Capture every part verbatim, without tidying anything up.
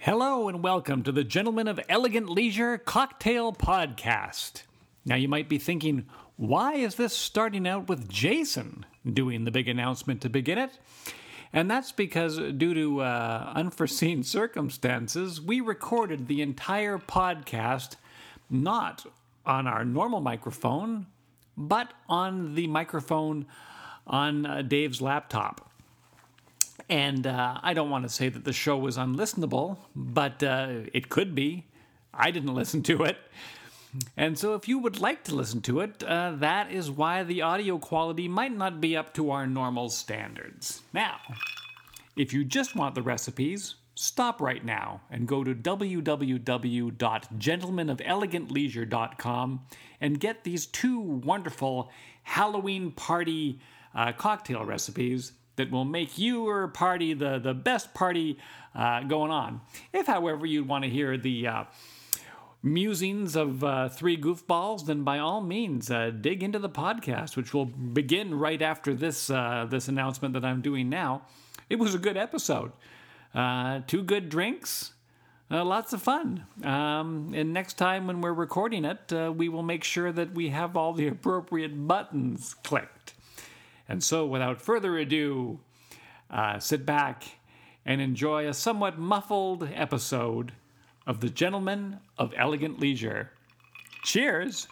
Hello and welcome to the Gentlemen of Elegant Leisure Cocktail Podcast. Now you might be thinking, why is this starting out with Jason doing the big announcement to begin it? And that's because due to uh, unforeseen circumstances, we recorded the entire podcast not on our normal microphone, but on the microphone on uh, Dave's laptop. And uh, I don't want to say that the show was unlistenable, but uh, it could be. I didn't listen to it. And so if you would like to listen to it, uh, that is why the audio quality might not be up to our normal standards. Now, if you just want the recipes, stop right now and go to w w w dot gentlemen of elegant leisure dot com and get these two wonderful Halloween party uh, cocktail recipes that will make your party the, the best party uh, going on. If, however, you want to hear the uh, musings of uh, three goofballs, then by all means, uh, dig into the podcast, which will begin right after this uh, this announcement that I'm doing now. It was a good episode. Uh, two good drinks, uh, lots of fun. Um, and next time when we're recording it, uh, we will make sure that we have all the appropriate buttons clicked. And so, without further ado, uh, sit back and enjoy a somewhat muffled episode of the Gentlemen of Elegant Leisure. Cheers!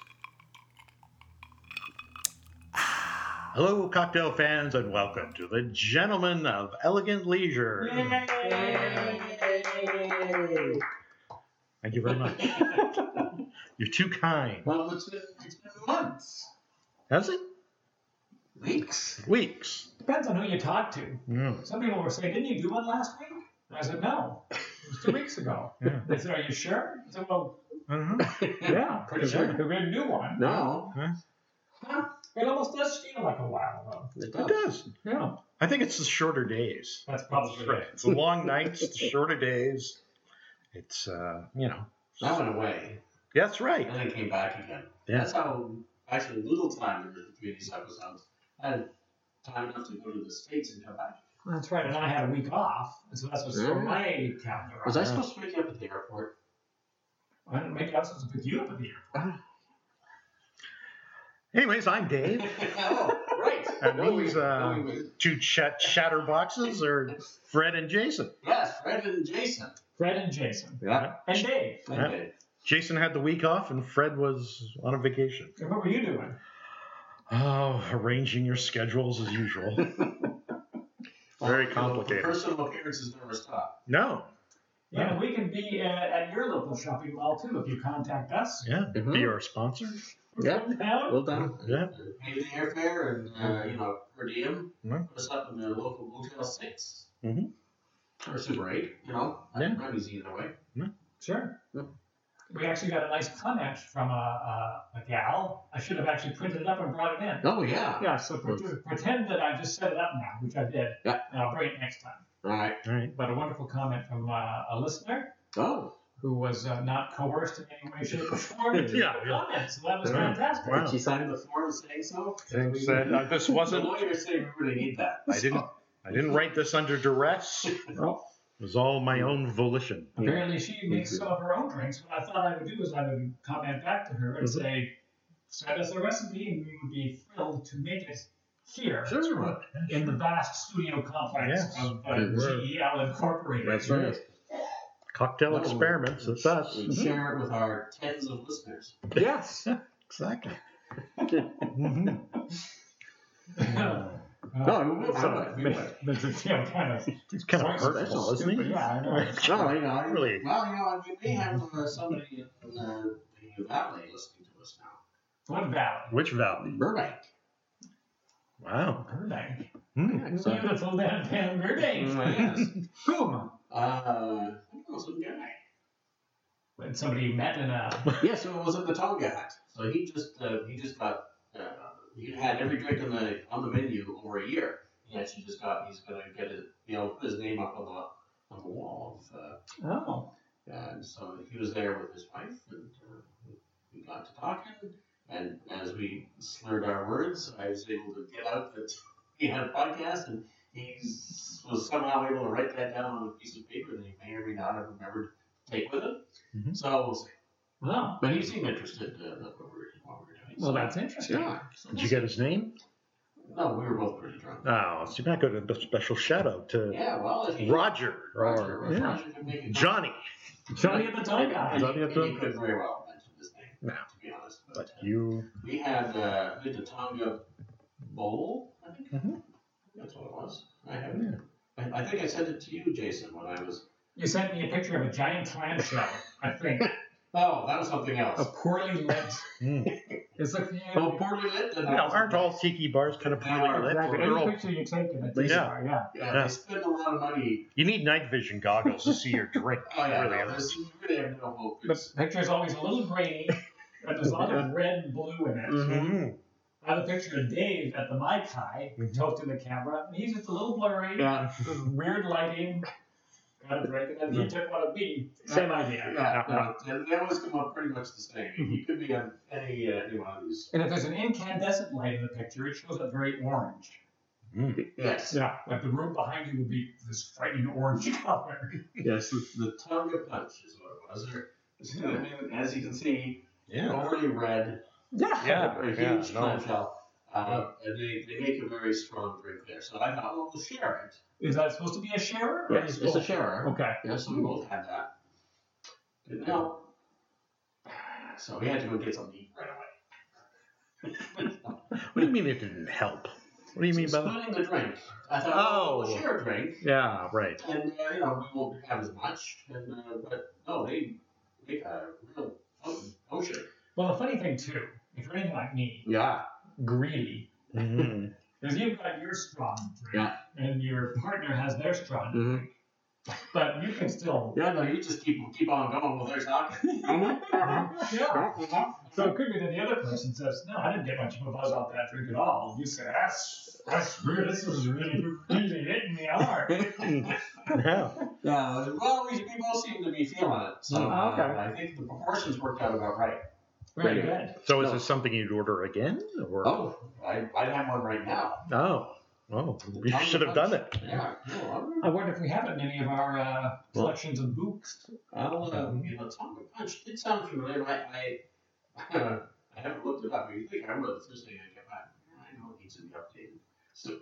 Hello, cocktail fans, and welcome to the Gentlemen of Elegant Leisure. Yay! Thank you very much. You're too kind. Well, it's been, it's been months. Has it? Weeks. Weeks. Depends on who you talk to. Yeah. Some people were saying, didn't you do one last week? And I said, no. It was two weeks ago. Yeah. They said, are you sure? I said, well, Uh-huh. yeah, pretty sure. Because we didn't do one. No. Huh? Huh? It almost does feel like a while, though. It It does. does. Yeah. I think it's the shorter days. That's probably Right. it. It's the long nights, the shorter days. It's, uh, you know. I went away That's right. and then came back again. Yeah. That's how actually little time there was between these episodes. I had time enough to go to the States and come back. That's right. And I had a week off. And so that's what's Yeah. on my calendar. Was I supposed to pick you up at the airport? I didn't make I was supposed to pick you up at the airport. Anyways, I'm Dave. Oh, right. And No, these we- uh, no, we- two chat chatterboxes are Fred and Jason. Yes, Fred and Jason. Fred and Jason. Yeah. And Dave. And Yeah. Dave. Jason had the week off, and Fred was on a vacation. And what were you doing? Oh, arranging your schedules as usual. Very Well, complicated. Personal appearances never stop. No. Yeah, and we can be uh, at your local shopping mall too if you contact us. Yeah. Mhm. Be our sponsor. Yeah. Down. Well done. Yeah. Pay the airfare and, uh, you know, per diem. Mhm. Put us up in the local Motel six. Mhm. Or Super eight, you know. Yeah. I'm easy either way. Sure. Yeah. We actually got a nice comment from a, a, a gal. I should have actually printed it up and brought it in. Oh, yeah. Yeah, so pre- pretend that I just set it up now, which I did. Yeah. And I'll bring it next time. All right. All right. But a wonderful comment from uh, a listener Oh. who was uh, not coerced in any way, shape, or form to Yeah, leave a yeah. comment. So that was Yeah. fantastic. Wow. Did she sign the form saying so? Thanks. Uh, uh, this The wasn't. lawyers say we really need that. I didn't. I didn't write this under duress. It Well, was all my own volition. apparently she makes some of her own drinks. What I thought I would do is I would comment back to her and Mhm. say, send us a recipe and we would be thrilled to make it here. Sure. In the vast studio complex Yes. of uh, Good work. G E L Incorporated. That's right. Cocktail No, experiments. It's us. We share it with our tens of listeners. Yes. Exactly. Mhm. Uh, No, we would. so, I would. We would. But it's, you know, kind of, It's kind of Sorry, hurtful, special, isn't stupid. he? Yeah, I know. No, you know, I- Really? well, you know, we may have uh, somebody in uh, the valley listening to us now. What valley? Which valley? Burbank. Wow. Burbank. Hmm. So- Beautiful downtown Burbank. Mm, yes. Whom? Uh, I don't know, some guy. When somebody met in a. Yeah, so it was at the Tonga Hut. So he just uh, he just got uh, he had every drink on the on the menu over a year. He actually just got he's gonna get it you know put his name up on the on the wall. Of, uh, Oh. and so he was there with his wife, and uh, we got to talking. And as we slurred our words, I was able to get out that he had a podcast, and he was somehow able to write that down on a piece of paper that he may or may not have remembered to take with him. Mm-hmm. So we'll see. Wow. But he seemed interested uh, what, we were, what we were doing. Well, so, that's interesting. Yeah. So Did you get his name? No, we were both pretty drunk. Oh, so you might go to a special shout out to yeah, well, if he, Roger. Roger, or, yeah. Roger could make it Johnny. Johnny at the time guy. Johnny at the He could very well mention his name, no. to be honest. But, But uh, you. We had, uh, we had the Tonga Bowl, I think. Mm-hmm. That's what it was. I have it. I, I think I sent it to you, Jason, when I was. You sent me a picture of a giant clamshell, I think. Oh, that was something else. A poorly lit. Mm. It's like, you Oh, know, poorly lit? You know, aren't all tiki bars kind of They poorly are, lit? exactly. They're Any all- picture you take in a tiki Yeah. bar, yeah. Yeah, Yeah. they spend a lot of money. You need night vision goggles to see your drink. Oh, yeah, really no, is. there's, you really have no hope. The picture's always a little grainy, and there's a lot of red and blue in it. Mm-hmm. I have a picture of Dave at the Mai Tai, tilting the camera, and he's just a little blurry. Yeah. There's weird lighting. Got a drink, and then he took one of me. Same idea. Yeah, no, and they always come up pretty much the same. You could be on any, uh, any one of these. And if there's an incandescent light in the picture, it shows up very orange. Mm. Yes. Yeah, like the room behind you would be this frightening orange color. Yes, the, the Tonga Punch is what it was. There, I mean, as you can see, Yeah. already red. Yeah. Yeah. A huge yeah, no. clamshell. Uh, and they, they make a very strong drink there. So I thought, well, we'll share it. Is that supposed to be a sharer? or Yes, is- it's a sharer. Okay. Yeah, so we both had that. But now, so we had to go get something to eat right away. What do you mean it didn't help? What do you mean by that? Splitting the drink. I thought, Oh. well, we'll share a drink. Yeah, right. And, uh, you know, we won't have as much. And, uh, but, no, they make a real potent potion. Well, the funny thing, too, if you're anything like me, Yeah. greedy, Mm-hmm. is you've got your strong drink, Yeah. and your partner has their strong drink, Mm-hmm. but you can still. Yeah, no, you just keep keep on going while they're talking. Yeah. So it could be that the other person says, "No, I didn't get much of a buzz off that drink at all." And you say, "That's that's weird. This was really really hitting me hard." Yeah. Yeah, well, we, we both seem to be feeling it. So Oh, okay. uh, I think the proportions worked out about right. Very Right. good. So is No. this something you'd order again? Or? Oh, I, I'd have one right now. Oh. Oh. You should have done it. Yeah. No, I wonder if we have it in any of our uh, collections of books. I'll, uh, you know, Tonga Punch did sound familiar. I, I, uh, I haven't looked it up. You think I would the first thing I get back? I know it needs to be updated. So,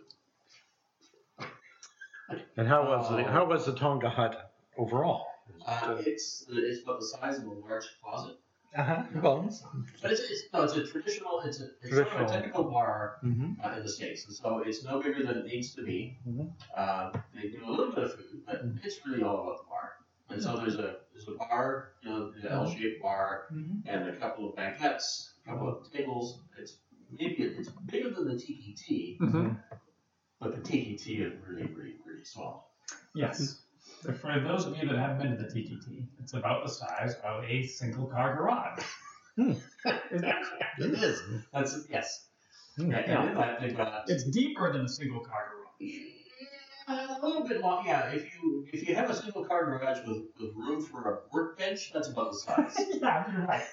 And how was the how was the Tonga hut overall? uh, it's it's about the size of a large closet. Uh-huh. Well. But it's, it's no, it's a traditional. It's a it's sort of a Traditional. typical bar Mm-hmm. uh, in the States, and so it's no bigger than it needs to be. Mhm. Uh, they do a little bit of food, but it's really all about the bar. And so there's a there's a bar, you know, the L-shaped bar, Mhm. and a couple of banquettes, a couple of tables. It's maybe it's bigger than the Tiki T, Mm-hmm. but the Tiki T is really, really, really small. Yes. For those of you that haven't been to the T T T, it's about the size of a single car garage. Hmm. Isn't it? It is. That's yes. Hmm. Yeah, and in that they've got It's deeper than a single car garage. Uh, a little bit long, yeah. If you if you have a single car garage with, with room for a workbench, that's about the size. Yeah, you're right.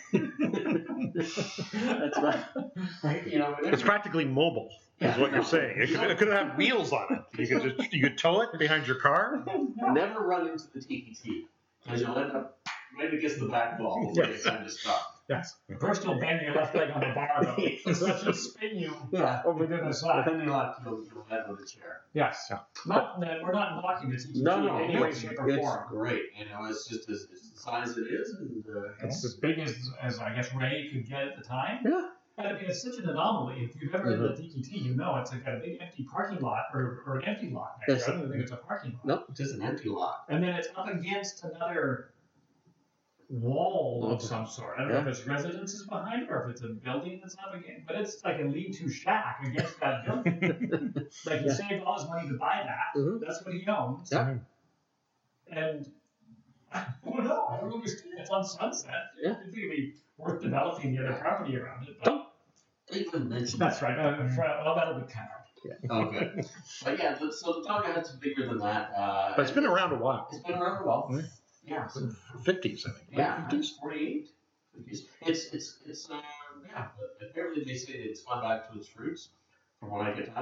That's right. Right? You know, It's practically mobile, is Yeah, what no. you're saying. It could, it could have wheels on it. You could just you could tow it behind your car. never run into the Tiki T because you'll end up right against the back wall when Yes. it's time to stop. Yes. First, you'll bang your left leg on the bar, though. So that should spin you Yeah. over to the side. Then you'll have to you'll, you'll land on the chair. Yes. Yeah. Not that we're not knocking the T T T No, no, in any way, it's, shape, or it's form. great. You know, it's just as it's the size it is, and uh, It's as big as, as I guess Ray could get at the time. yeah. And I mean, it's such an anomaly. If you've ever been to the T T T, you know it's like a big empty parking lot or, or an empty lot. Actually. Yes. I don't even think it's a parking lot. Nope, just an empty lot. And then it's up against another wall of Okay. some sort. I don't know if it's residences behind it or if it's a building that's up against, but it's like a lean-to shack against that building. Like he Yeah. saved all his money to buy that. Mhm. That's what he owns. Yeah. And I don't know. I don't understand. It's on Sunset. Yeah. I think it'd be worth developing the other property around it. But They even mentioned that's right. Uh, for, well, that'll be kind of. Okay. But yeah, the, so the Tonga Hut's bigger than that. Uh, But it's been around a while. It's been around a while. Mm. Yeah. So, Fifties, I think. yeah. Fifties. forty-eight. fifties. It's it's it's uh yeah. But apparently they say it's gone back to its roots, from what I can tell.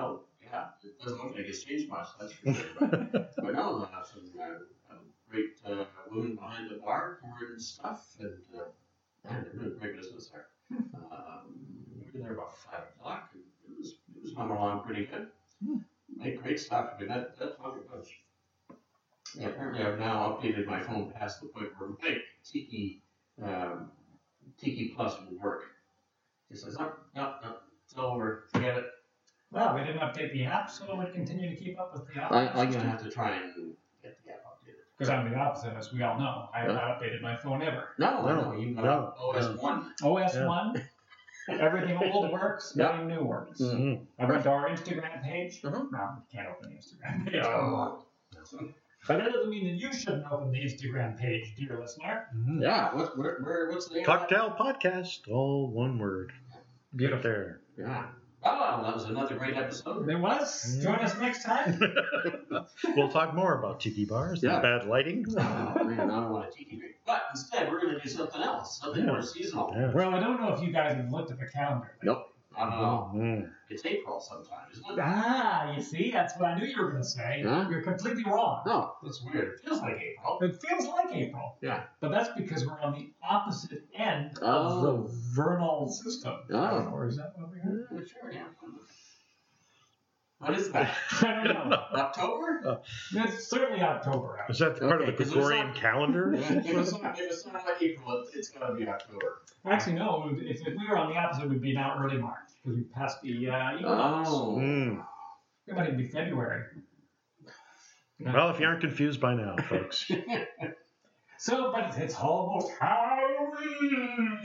Yeah, it doesn't look like it's changed much, that's for sure. But, but no, uh, some uh, great uh, women behind the bar pouring stuff, and uh, man, they're doing great business there. Um, we were there about five o'clock, and it was it was humming along pretty good. Make great stuff. I mean, that that's what it was. Yeah, apparently I've now updated my phone past the point where my Tiki um, Tiki Plus will work. It says, no, no, no, it's over. Forget it. Well, we didn't update the app, so we'll continue to keep up with the app. I, I'm going to have to try and get the app updated. Because I'm the opposite, as we all know. I have Yeah. not updated my phone ever. No, No, no, you got no, O S one. O S Yeah. one, everything old works, Yeah. nothing new works. Mhm. I went to our Instagram page. Mhm. No, you can't open the Instagram page. Oh. But that doesn't mean that you shouldn't open the Instagram page, dear listener. Mhm. Yeah, what, where, where, what's the name of that? Cocktail Podcast, all one word. Beautiful. There. Yeah. Oh, that was another great episode. There was. Join us next time. We'll talk more about tiki bars, Yeah. and bad lighting. Oh, man, I don't want a tiki drink. But instead, we're going to do something else, something Yeah. more seasonal. Yeah. Well, I don't know if you guys have looked at the calendar. Nope. I don't know. Mhm. It's April sometime, isn't it? Ah, you see, that's what I knew you were going to say. Huh? You're completely wrong. No, that's weird. It feels like April. It feels like April. Yeah. But that's because we're on the opposite end Oh. of the vernal system. Oh. Or is that what we heard? Yeah, sure, yeah. What is that? I don't know. October? It's certainly October. Is that part Okay, of the 'cause there's Gregorian not- calendar? if, it's not, if it's not April, it- it's got to be October. Actually, no. If, if we were on the opposite, it would be now early March because we passed the uh, equinox. Oh. Mm. It might even be February. Well, if you aren't confused by now, folks. So, but it's almost Halloween.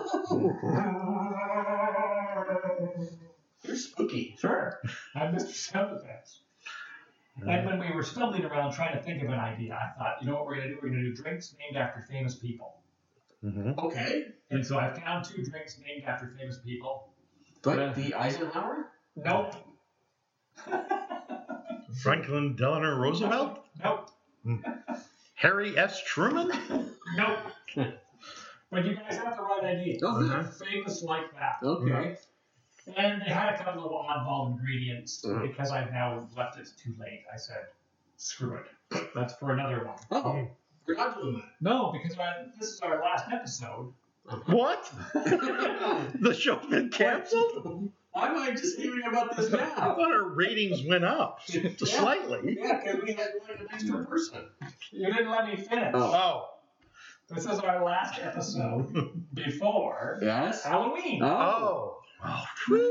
You're spooky. Sure. I'm Mister Sympathize. And when we were stumbling around trying to think of an idea, I thought, you know what we're going to do? We're going to do drinks named after famous people. Mhm. Okay. And so I've found two drinks named after famous people. But Yeah. the Eisenhower? Nope. Franklin Delano Roosevelt? Nope. Harry S. Truman? Nope. But you guys have the right idea. Oh, They're famous like that. Okay. And they had a couple of oddball ingredients. Mhm. Because I've now left it too late, I said, screw it. That's for another one. Oh, we're not doing No, because our, this is our last episode. What? that. The show's been canceled? Why am I just hearing about this I now? thought our ratings went up Yeah. slightly. Yeah, because we had like an extra person. You didn't let me finish. Oh. Oh. This is our last episode before Yes? Halloween. Oh. Oh.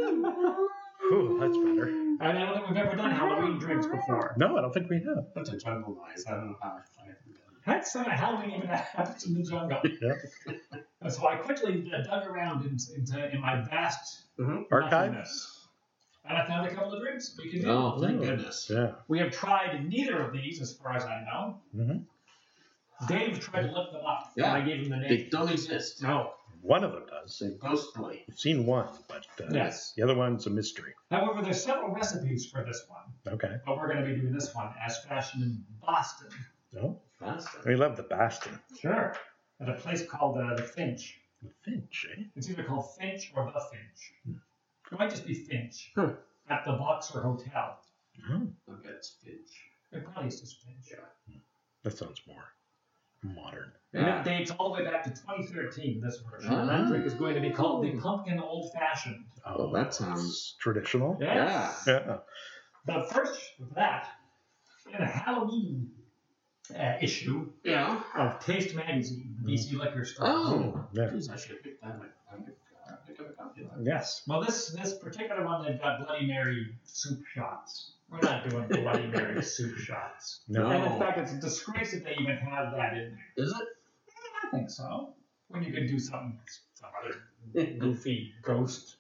Whew, that's better. And I don't think we've ever done Halloween drinks before. No, I don't think we have. That's a jungle noise. I don't know how I find it. That's not Halloween even happens in the jungle. Yeah. And so I quickly uh, dug around in, into, in my vast Archive? nothingness. And I found a couple of drinks we can do. Oh, thank Oh. goodness. Yeah. We have tried neither of these, as far as I know. Mhm. Dave tried to look them up. Yeah. And I gave him the They name. don't exist. No. One of them does. They're ghostly. I've seen one, but uh, Yes. the other one's a mystery. However, there's several recipes for this one. Okay. But we're going to be doing this one as fashioned in Boston. No, That's we love the Bastion. Sure. At a place called uh, the Finch. The Finch, eh? It's either called Finch or the Finch. It might just be Finch. Hmm. At the Boxer Hotel. Oh, I bet it's Finch. It probably is just Finch. that sounds more modern. And Yeah. it dates all the way back to twenty thirteen, this version. Ah. And that drink is going to be called the Pumpkin Old Fashioned. Oh, Well, that sounds- traditional. Yes. Yeah. But first, with that, in a Halloween uh, issue Yeah. of Taste Magazine, the B C Liquor Store. Oh. Yeah. Geez, I should pick that up. I could uh, pick up a copy of that. Yes. Well, this this particular one, they've got Bloody Mary soup shots. We're not doing Bloody Mary soup shots. No. And in fact, it's a disgrace that they even have that in there. Is it? I think so. When you can do something, some other goofy ghost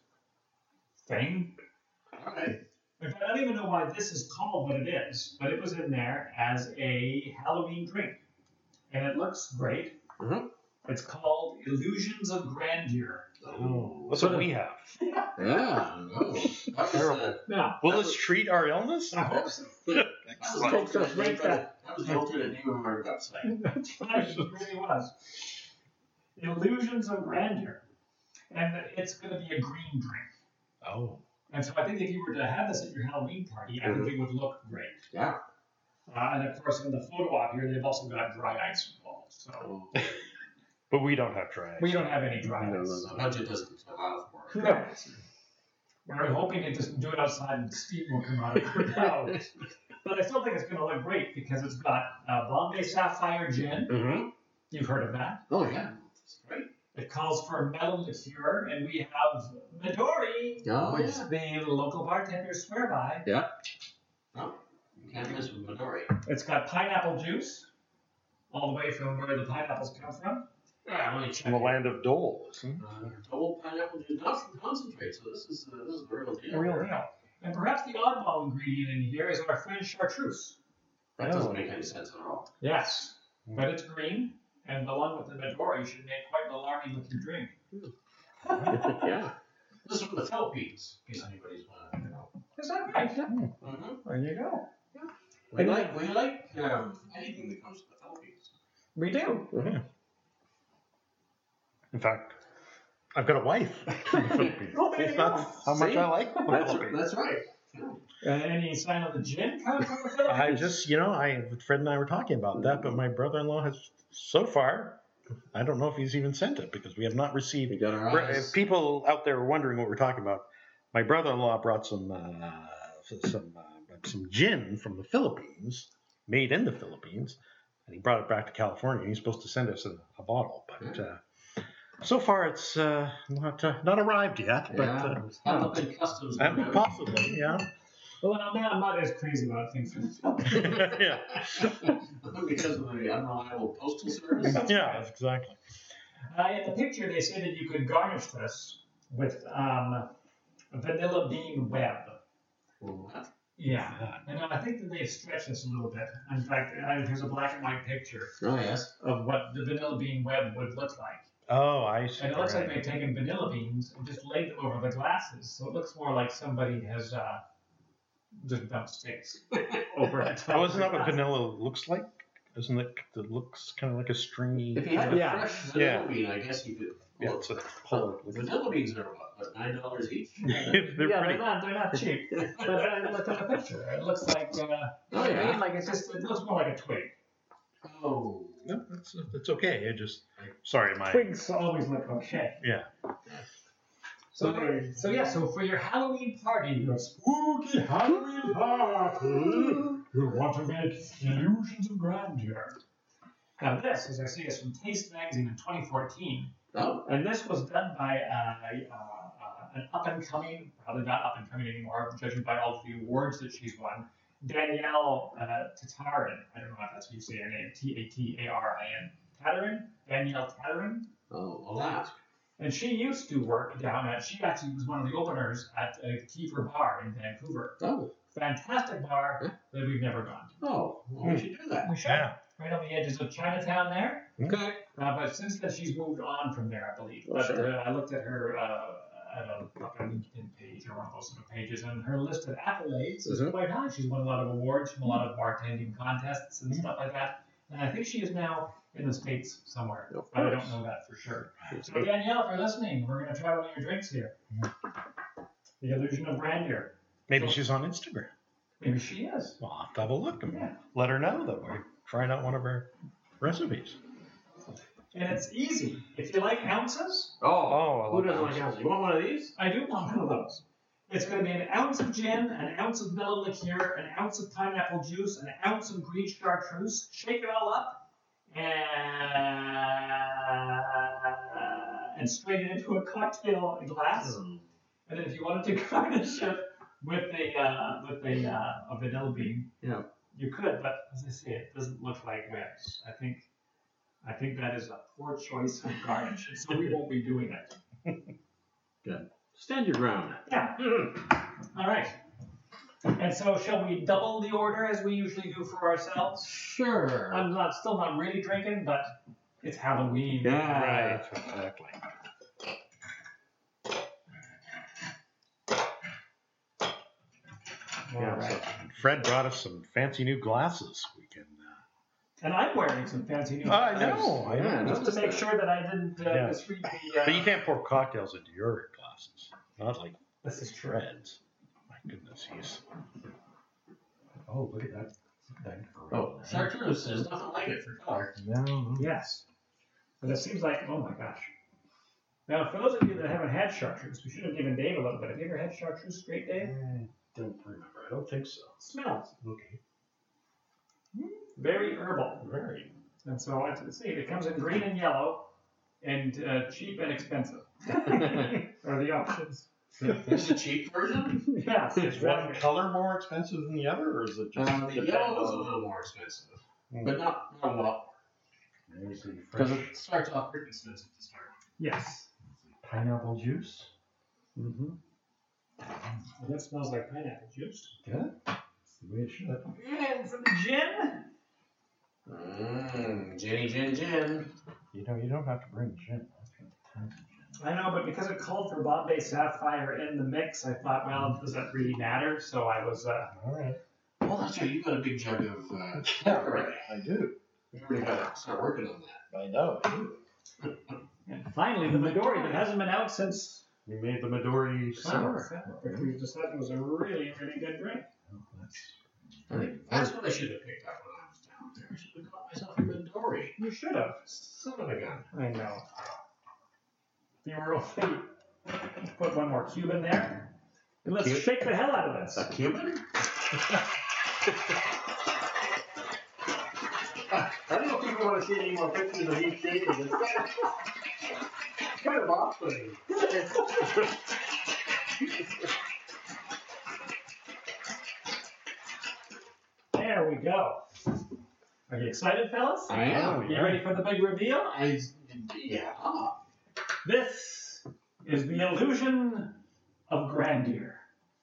thing. All right. In fact, I don't even know why this is called what it is, but it was in there as a Halloween drink. And it looks great. Mhm. It's called Illusions of Grandeur. Oh. That's what we have. Yeah. Oh. That was, uh, Now, Will this treat our illness? I hope so. that was the Take some alternate name right for the- back. that was the alternate name of our website. That's right, it really was. Illusions of Grandeur. And it's going to be a green drink. Oh. And so I think if you were to have this at your Halloween party, I think it would look great. Yeah. Uh, and of course, in the photo op here, they've also got dry ice involved. So But we don't have dry ice. we don't have any dry No, ice. no, no. Budget doesn't allow for it. No. We're hoping to just do it outside and steam will come out of it. No. But I still think it's going to look great because it's got uh, Bombay Sapphire Gin. Mm-hmm. You've heard of that. Oh, yeah. It's great. It calls for metal liqueur, and we have Midori, Oh, which yeah. the local bartenders swear by. Yeah. Oh, you can't miss with Midori. It's got pineapple juice, all the way from where the pineapples come from. Yeah, let me check. In the land of Dole. isn't it? Uh, double pineapple juice, not from concentrate, so this is, uh, this is the real deal. A real deal. And perhaps the oddball ingredient in here is our French chartreuse. That doesn't make any sense at all. Yes, but it's green, and the one with the Midori should make quite an alarming looking drink. Yeah. This is from the Philippines, in case anybody's want to know. Is that right? Mm-hmm. There you go. We like, we like um, anything that comes from the Philippines. We do. Yeah. In fact, I've got a wife from the Philippines. Oh, there you That's go. how much See? I like the That's, Philippines. that's right. Uh, any sign of the gin coming from the Philippines? I just, you know, I Fred and I were talking about that, but my brother-in-law has so far. I don't know if he's even sent it because we have not received. We got our If eyes. people out there are wondering what we're talking about, my brother-in-law brought some uh, some uh, some gin from the Philippines, made in the Philippines, and he brought it back to California. He's supposed to send us a, a bottle, but uh, so far it's uh, not uh, not arrived yet. But Yeah, uh, it's held up in customs. and whatever. possibly, yeah, Well, I'm not, I'm not as crazy about things from the Philippines. yeah, Because of the unreliable postal service. yeah, exactly. Uh, in the picture, they say that you could garnish this with um, vanilla bean web. What? Yeah, and I think that they've stretched this a little bit. In fact, uh, here's a black and white picture Oh, yes. of what the vanilla bean web would look like. Oh, I see. And it looks right. like they've taken vanilla beans and just laid them over the glasses. So it looks more like somebody has uh, just dumped sticks over it. Oh, isn't that what vanilla looks like? Isn't it? It looks kind of like a stringy. If you had a Yeah. fresh vanilla Yeah. bean, I guess you could. Yeah, Well, it's a pull. vanilla beans are what, what nine dollars each? They're yeah, pretty. they're not, they're not cheap. But I looked at the picture. It looks like, uh, Oh, yeah. like it's just, it looks more like a twig. Oh. No, it's it's okay. I just sorry, my Twigs always look okay. yeah. So, so yeah, so for your Halloween party, your spooky Halloween party, you want to make illusions of grandeur. Now this, as I say, is from Taste Magazine in twenty fourteen, Oh. and this was done by uh, uh, uh, an up-and-coming, probably not up-and-coming anymore, judging by all of the awards that she's won, Danielle uh, Tatarin. I don't know if that's how you say her name, T A T A R I N. Tatarin? Danielle Tatarin? Oh, I'll ask. And she used to work down at, she actually was one of the openers at a Kiefer Bar in Vancouver. Oh. Fantastic bar Huh? that we've never gone to. Oh. Well, we should do that. We should. Yeah. Right on the edges of Chinatown there. Okay. Uh, but since then, she's moved on from there, I believe. Oh, But sure. uh, I looked at her uh, at a, like a LinkedIn page or one of those sort of pages, and her list of accolades is Mhm. quite high. She's won a lot of awards from a lot of bartending contests and stuff like that. And I think she is now in the States somewhere. Of But I course. don't know that for sure. So Danielle, if you're listening, we're going to try one of your drinks here. The illusion of grandeur. Maybe she's on Instagram. Maybe she is. Well, I'll have to have a look and Yeah. let her know that we're trying out one of her recipes. And it's easy. If you like ounces, Oh. Oh, I Who love doesn't those. like ounces? You want one of these? I do want one of those. It's going to be an ounce of gin, an ounce of mellow liqueur, an ounce of pineapple juice, an ounce of green chartreuse. Shake it all up and, and strain it into a cocktail glass. Mm. And then if you wanted to garnish it with a uh, with a, uh, a vanilla bean, Yeah. you could. But as I say, it doesn't look like this. I think I think that is a poor choice of garnish, and so we won't be doing it. Good. Stand your ground. Yeah. All right. And so, shall we double the order as we usually do for ourselves? Sure. I'm not still not really drinking, but it's Halloween. Yeah. Right, exactly. All Yeah, right. so Fred brought us some fancy new glasses. We can. Uh, And I'm wearing some fancy new. I glasses. know, I Yeah, know. Just to make sure that I didn't uh, Yeah. misread the. Uh, But you can't pour cocktails into your glasses. Not like This is true. Fred's. goodness, he's. Oh, look at that. that Oh, chartreuse, there's nothing like it for color. No. Yes. But it seems like, oh my gosh. Now, for those of you that haven't had chartreuse, we should have given Dave a little bit. Have you ever had chartreuse straight, Dave? I don't remember. I don't think so. Smells. Okay. Very herbal. Very. And so, let's see, it comes in green and yellow, and uh, cheap and expensive. Are the options. This is a cheap version? Yes. Is one color more expensive than the other, or is it just? Uh, the yellow is a little more expensive, Mm. but not, not a lot. There's the Because fresh it starts off pretty expensive to start. Yes. pineapple juice. Mm-hmm. Well, that smells like pineapple juice. Yeah. That's the way it should. And for the gin. Mmm, ginny, gin, gin. You know, you don't have to bring gin. I've got tons of gin. I know, but because it called for Bombay Sapphire in the mix, I thought, well, does that really matter? So I was, uh, All right. Oh, that's right, you got a big jug of uh, Yeah, already. I do. You already got to start working on that. I know. I do. and finally the Midori that hasn't been out since We made the Midori summer. summer. Which we decided was a really, really good drink. Oh, that's I think that's what I should have picked up when I was down there. I should have got myself a Midori. You should have. Son of a gun. I know. You were only put one more cube in there. And let's Cube? shake the hell out of this. A Cuban? I don't know if people want to see any more pictures of these shaking. It's kind of, kind of off-putting. There we go. Are you excited, fellas? I am. You ready for the big reveal? I, yeah. This is the illusion of grandeur.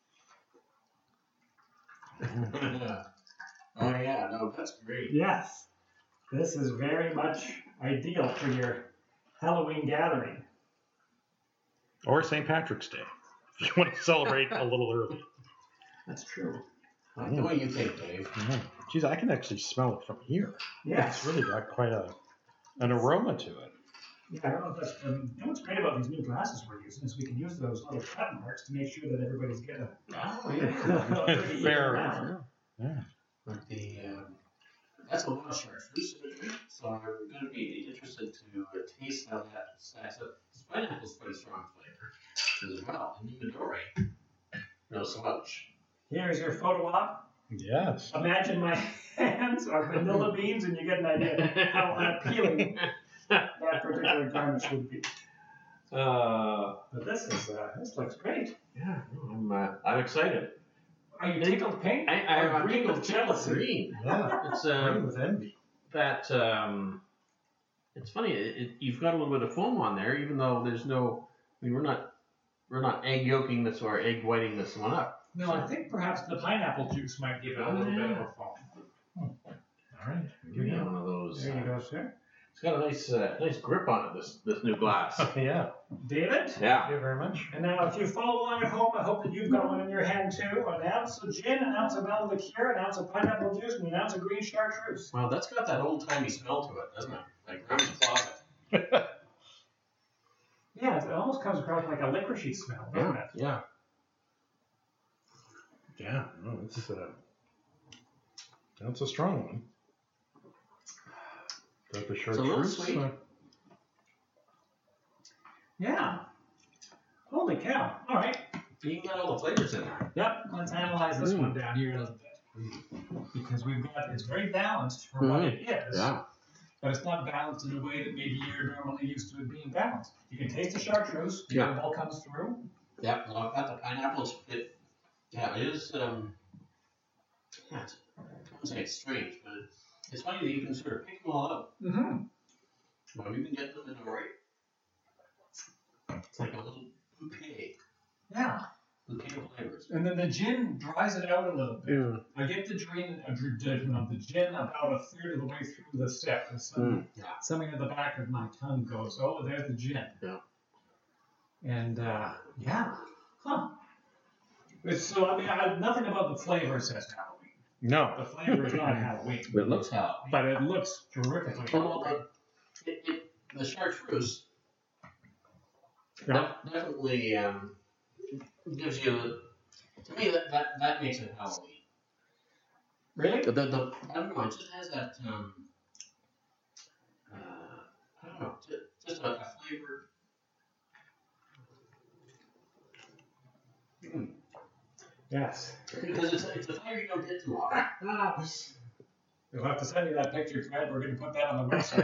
Oh, yeah, no, that's great. Yes, this is very much ideal for your Halloween gathering. Or Saint Patrick's Day, if you want to celebrate a little early. That's true. I like the way you think, Dave. Yeah. Geez, I can actually smell it from here. Yes. It's really got quite a an aroma to it. Yeah, I don't know if that's. Um, you know what's great about these new glasses we're using is we can use those little cut marks to make sure that everybody's getting a Oh, yeah. Fair. round. Yeah. But the, um, that's a lot of chartreuse in the drink, so I'm going to be interested to uh, taste how that stacks up. This pineapple's quite a strong flavor as well, and the Midori, no so much. Here's your photo op. Yes. Imagine my hands are vanilla beans, and you get an idea of how unappealing that particular garnish would be. Uh, But this is uh, this looks great. yeah, I'm, uh, I'm excited. Are you tickled pink? I, I, or I'm green tickled with jealousy? green. Yeah. It's Green um, with envy. that um, it's funny. It, it, you've got a little bit of foam on there, even though there's no. I mean, we're not we're not egg yolking this or egg whiting this one up. No, I think perhaps the pineapple juice might give it a little bit of a foam. All right. Give me one of those. There you uh, go, sir. It's got a nice uh, nice grip on it. This this new glass. Yeah. David? Yeah. Thank you very much. And now, if you follow along at home, I hope that you've got one in your hand too. An ounce of gin, an ounce of melon liqueur, an ounce of pineapple juice, and an ounce of green chartreuse. Well, that's got that old timey smell to it, doesn't it? Like Grandma's closet. Yeah, it almost comes across like a licoricey smell, doesn't it? Yeah. Yeah. No, it's uh, that's a strong one. Got the It's a little chartreuse. sweet. uh, Yeah. Holy cow. All right. You can get all the flavors in there. Yep, let's analyze this Mm. one down here a little bit. Because we've got, it's very balanced for what it is. Yeah. But it's not balanced in a way that maybe you're normally used to it being balanced. You can taste the chartreuse, the Yeah. ball comes through. Yeah. Well, I've got the pineapples. It, yeah, it is. Um, yeah, it's, I wouldn't say it's strange, but it's funny that you can sort of pick them all up. Mm-hmm. Well, you can get them in the right. It's like a little bouquet, Yeah. bouquet of flavors. And then the gin dries it out a little bit. Yeah. I get the gin, uh, dr- dr- no, the gin about a third of the way through the sip. And some, Mm, yeah. Something at the back of my tongue goes, oh, there's the gin. Yeah. And, uh, yeah. Huh. It's, so, I mean, I, nothing about the flavor says Halloween. No. The flavor is not Halloween. But it looks Halloween. But it looks terrifically Well, Halloween. the, it, it, the chartreuse Yeah. def- definitely um, gives you To me, that, that, that makes it Halloween. Really? The, the, the, I don't know, it just has that, um, uh, I don't know, just, just a, a flavor. Mm. Yes. Because it's, it's a flavor you don't get too often. You'll have to send me that picture, Fred. We're going to put that on the website.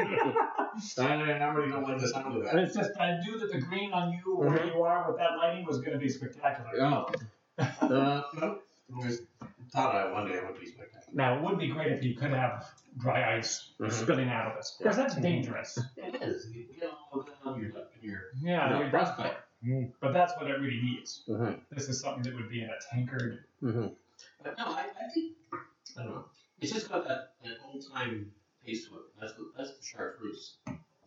I really don't like the sound of that. It's just, I knew that the green on you, where Mhm. you are with that lighting, was going to be spectacular. Oh. Uh, no. I thought I one day it would be spectacular. Now, it would be great if you could have dry ice Mhm. spilling out of it. Of course, that's dangerous. It is. You get all of that on your lip and your Yeah, no, you're- frostbite. Mm. but that's what it really needs. Mm-hmm. This is something that would be in a tankard. Mm-hmm. But no, I, I think, I don't know. It's just got that, that old time taste to it. That's the, that's the chartreuse.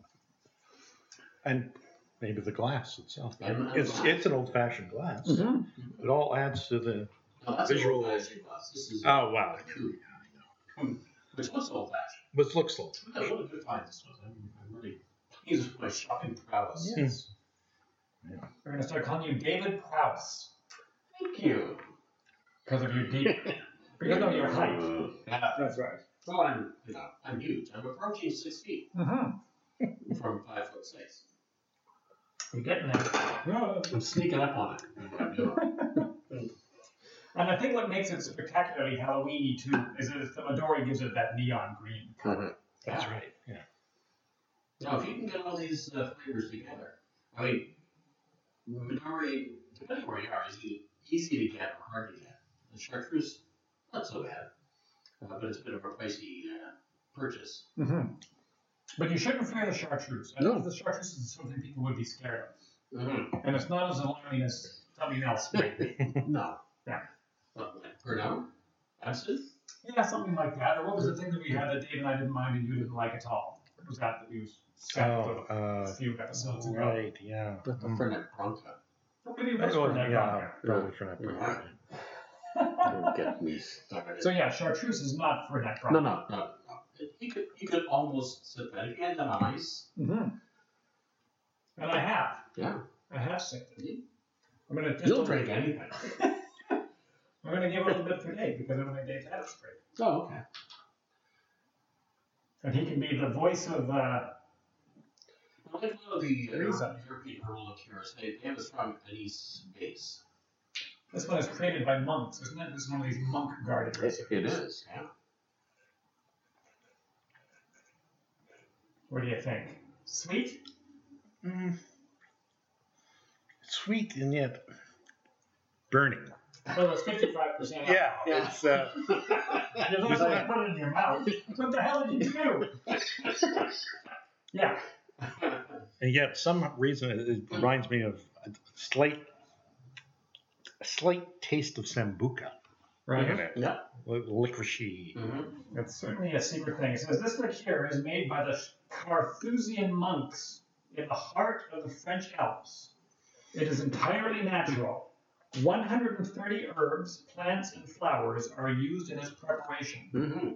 And maybe the glass itself. And- and it's glass. it's an old fashioned glass. Mm-hmm. It all adds to the. No, that's Visual- an old fashioned glass. This is Oh wow! a coupe. Which looks old fashioned. But looks old. Yeah, what a good find this was. I'm, I'm really pleased with my shopping prowess. Yes. We're going to start calling you David Prowse Thank you. because of your deep, because of your height. Yeah. That's right. Well, I'm, you know, I'm huge. I'm approaching six feet Mm-hmm. from five foot six. You're getting there. I'm sneaking up on it. I'm doing it. And I think what makes it spectacularly Halloweeny too is that the Midori gives it that neon green. Mhm. That's Yeah. right. Yeah. Now, if you can get all these uh, flavors together, I mean, Midori, depending where you are, is either easy to get or hard to get. The chartreuse, not so bad, uh, but it's a bit of a pricey uh, purchase. Mm-hmm. But you shouldn't fear the chartreuse. I No. think the chartreuse is something people would be scared of. Mm-hmm. And it's not as alarming as something else might be. No. Yeah. What, like Pernod? Absinthe? Yeah, something like that. Or what was the thing that we had that Dave and I didn't mind and you didn't like at all? What was that that we said Oh, a uh, few episodes ago? right. Yeah. The Fernet Branca. Or maybe it That was was- for that yeah, vodka. probably for that. Right. Don't get me started. So yeah, chartreuse is not for that no, problem. no, no, no. It- You could, you could almost sit that. If you had that on ice, Mm-hmm. And I have. yeah, I have sipped it. I'm gonna just you'll drink anything. I'm gonna give a little bit for Dave because I don't think Dave's had it straight. Oh, okay. And he can be the voice of uh, I like a lot of the uh, Teresa. European herbal liqueurs. They, they have a strong anise base. this one is created by monks, isn't it? This is one of these monk guarded recipes. It is, yeah. What do you think? Sweet? Mm. Sweet and yet burning. Well, it's fifty-five percent. Yeah. It's. Uh, You're not supposed to put it in your mouth. What the hell did you do? Yeah. and yet, some reason it, it reminds me of a slight, a slight taste of sambuca. Right. In it. Yeah. Li- Licoricey. Mm-hmm. It's certainly a secret thing. It says this liqueur is made by the Carthusian monks in the heart of the French Alps. It is entirely natural. one hundred thirty herbs, plants, and flowers are used in its preparation. Mm-hmm.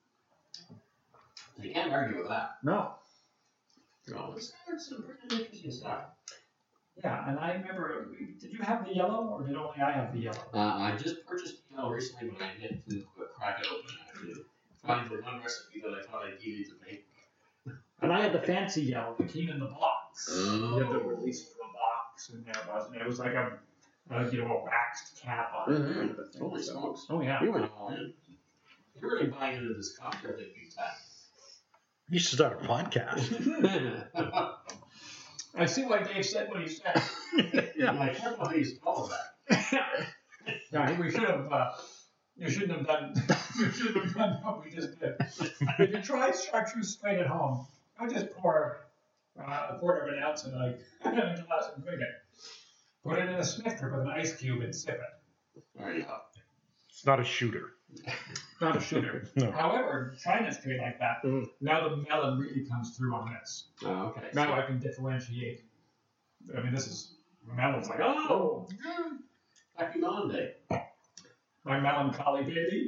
You can't argue with that. No. No, it's got some pretty interesting stuff. Yeah, and I remember, did you have the yellow, or did only I have the yellow? Uh, I just purchased the yellow recently, but I yet to uh, crack it open. I have to find the one recipe that I thought I needed to make. And I had the fancy yellow that came in the box. Oh. You had to release it from the box, and there it was. And it was like a, uh, you know, a waxed cap on it. Mhm. kind of a thing. Holy So- smokes. Oh, yeah. You went all in. You're really buying into this cocktail thing big You should start a podcast. time. I see why Dave said what he said. yeah. I can't believe he's called that. Yeah, we should have. Uh, you shouldn't have done. You shouldn't have done what we just did. If you try chartreuse straight at home, I just pour uh, a quarter of an ounce in a, in a glass and drink it. Put it in a snifter with an ice cube and sip it. There you go. It's not a shooter. Not a sugar. No. However, trying it straight like that, Mm. now the melon really comes through on this. Oh, okay. Now I can differentiate. I mean, this is melon's like, oh, Happy Melon Day. my melancholy baby.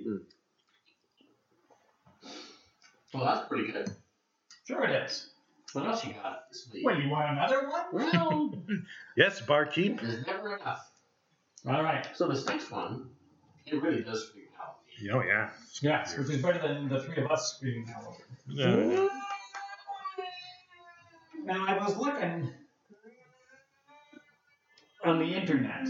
Well, that's pretty good. Sure it is. What else you got this week? What, you want another one? Well, Yes, barkeep. there's never enough. All right. So this next one, it really does scream Halloween. Oh, yeah. Yes, which is better than the three of us screaming Halloween. Yeah. Now, I was looking on the internet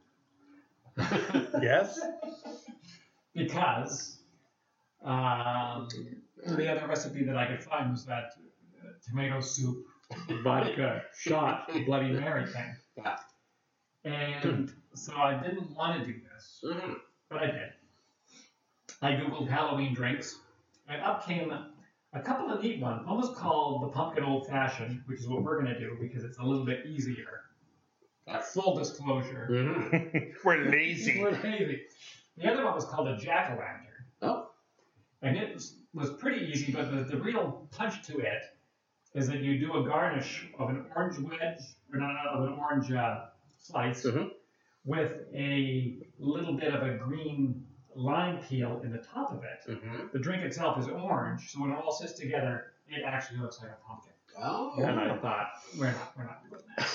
Yes? because um, the other recipe that I could find was that uh, tomato soup, vodka, shot, Bloody Mary thing. Yeah. And so I didn't want to do this, Mm-hmm. but I did. I googled Halloween drinks, and up came a couple of neat ones. One was called the Pumpkin Old Fashioned, which is what we're going to do because it's a little bit easier. Full disclosure. Mm-hmm. We're lazy. We're lazy. The other one was called a jack-o'-lantern. Oh. And it was, was pretty easy, but the, the real punch to it is that you do a garnish of an orange wedge, or not, not of an orange uh, slice, Mm-hmm. with a little bit of a green lime peel in the top of it. Mm-hmm. The drink itself is orange, so when it all sits together, it actually looks like a pumpkin. Oh. And I thought, we're not, we're not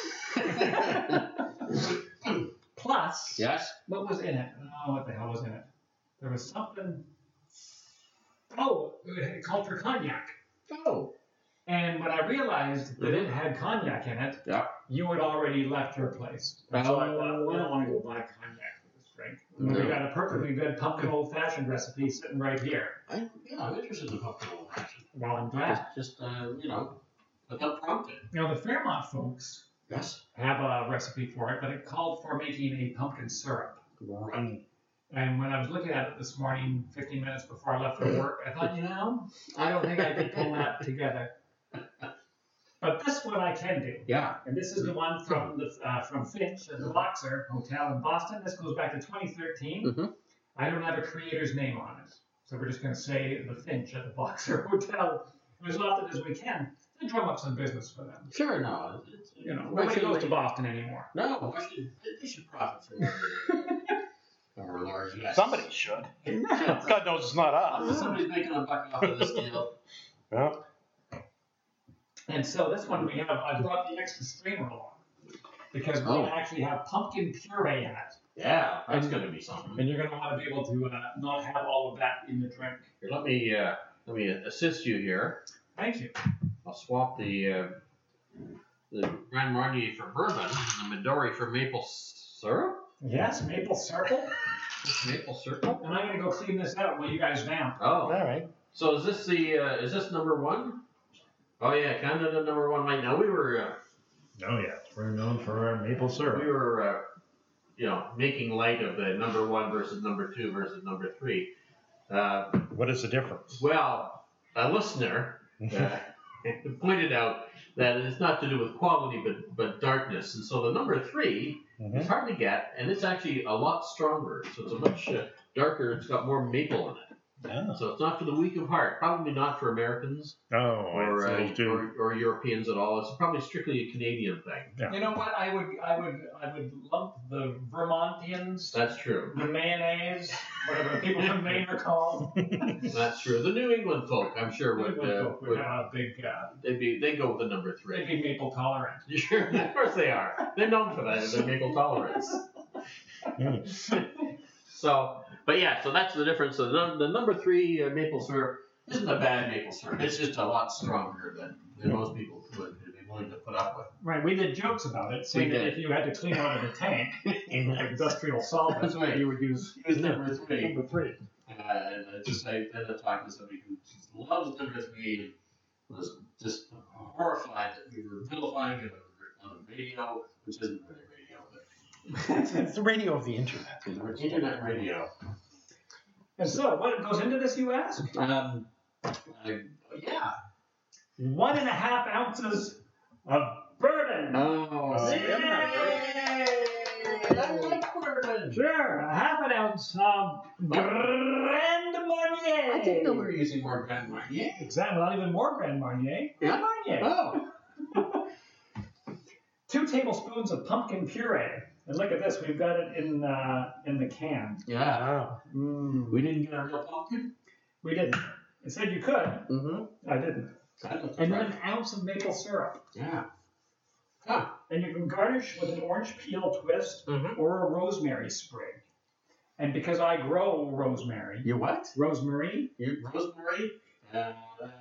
doing that. Plus, Yes. what was in it? Oh, what the hell was in it? There was something. Oh, it called for cognac. Oh. And when I realized that it had cognac in it, Yeah. you had already left your place. And so I thought, well, I don't want to go buy cognac for this drink. No. We got a perfectly good pumpkin old-fashioned recipe sitting right here. I, yeah, I'm interested in pumpkin old fashioned. Well, I'm glad. Just, just uh, you know, without prompting. Now, the Fairmont folks Yes. have a recipe for it, but it called for making a pumpkin syrup. Right. And when I was looking at it this morning, fifteen minutes before I left for work, I thought, you know, I don't think I could pull that together. But this one I can do. Yeah. And this is the one from the uh, from Finch at the Boxer Hotel in Boston. This goes back to twenty thirteen. Mm-hmm. I don't have a creator's name on it. So we're just going to say the Finch at the Boxer Hotel as often as we can to drum up some business for them. Sure. No. It's, You know, why nobody should goes they- to Boston anymore. No. Why should, they should profit from our, our large yes. Somebody should. God knows it's not us. Somebody's making a buck off of this deal. Well, And so this one we have, I brought the extra strainer along because we Oh. actually have pumpkin puree in it. Yeah, that's going to be something. And you're going to want to be able to uh, not have all of that in the drink. Here, let me uh, let me assist you here. Thank you. I'll swap the uh, the Grand Marnier for bourbon and the Midori for maple syrup. Yes, maple circle. This maple syrup. And I'm going to go clean this out while you guys vamp. Oh, all right. so is this the uh, is this number one? Oh yeah, Canada number one right now. We were uh, Oh, yeah. We're known for our maple we syrup. were uh, you know making light of the number one versus number two versus number three. Uh, What is the difference? well, a listener uh, pointed out that it's not to do with quality but but darkness, and so the number three Mhm. is hard to get, and it's actually a lot stronger. So it's a much uh, darker. It's got more maple in it. Yeah. So it's not for the weak of heart. Probably not for Americans Oh, or, it's a uh, little too. or or Europeans at all. It's probably strictly a Canadian thing. Yeah. You know what? I would, I would, I would lump the Vermontians, That's true. the mayonnaise, whatever the people from Maine are called. That's true. The New England folk, I'm sure, would, uh, would would have a big, uh, they'd be they go with the number they'd three. be maple tolerant. Sure, of course they are. They're known for that. Their maple tolerance. Mm. So, but yeah, so that's the difference. So the, num- the number three uh, maple syrup isn't a bad maple syrup. It's just a lot stronger than, than most people would be willing to put up with. Right, we did jokes about it, saying We that did. if you had to clean out of a tank in like industrial solvent, That's right. you would use Use number three. number three. Uh, and I just I ended up talking to somebody who just loves number three and was just horrified that we were vilifying it on the radio, which isn't really radio, but It's the radio of the internet. internet radio. And so, what goes into this, you ask? Um, uh, yeah. One and a half ounces of bourbon. Oh, Uh, Yay! I like bourbon. Sure, a half an ounce of Grand Marnier. I didn't know we were using more Grand Marnier. Exactly, not even more Grand Marnier. Yeah? Marnier. Oh. Two tablespoons of pumpkin puree. And look at this, we've got it in uh, in the can. Yeah. Wow. Mm. We didn't get a real pumpkin? We didn't. It said you could. Mm-hmm. I didn't. I'd like to And try then it. an ounce of maple syrup. Yeah. Huh. And you can garnish with an orange peel twist Mm-hmm. or a rosemary sprig. And because I grow rosemary, You what? rosemary, You rosemary? Uh,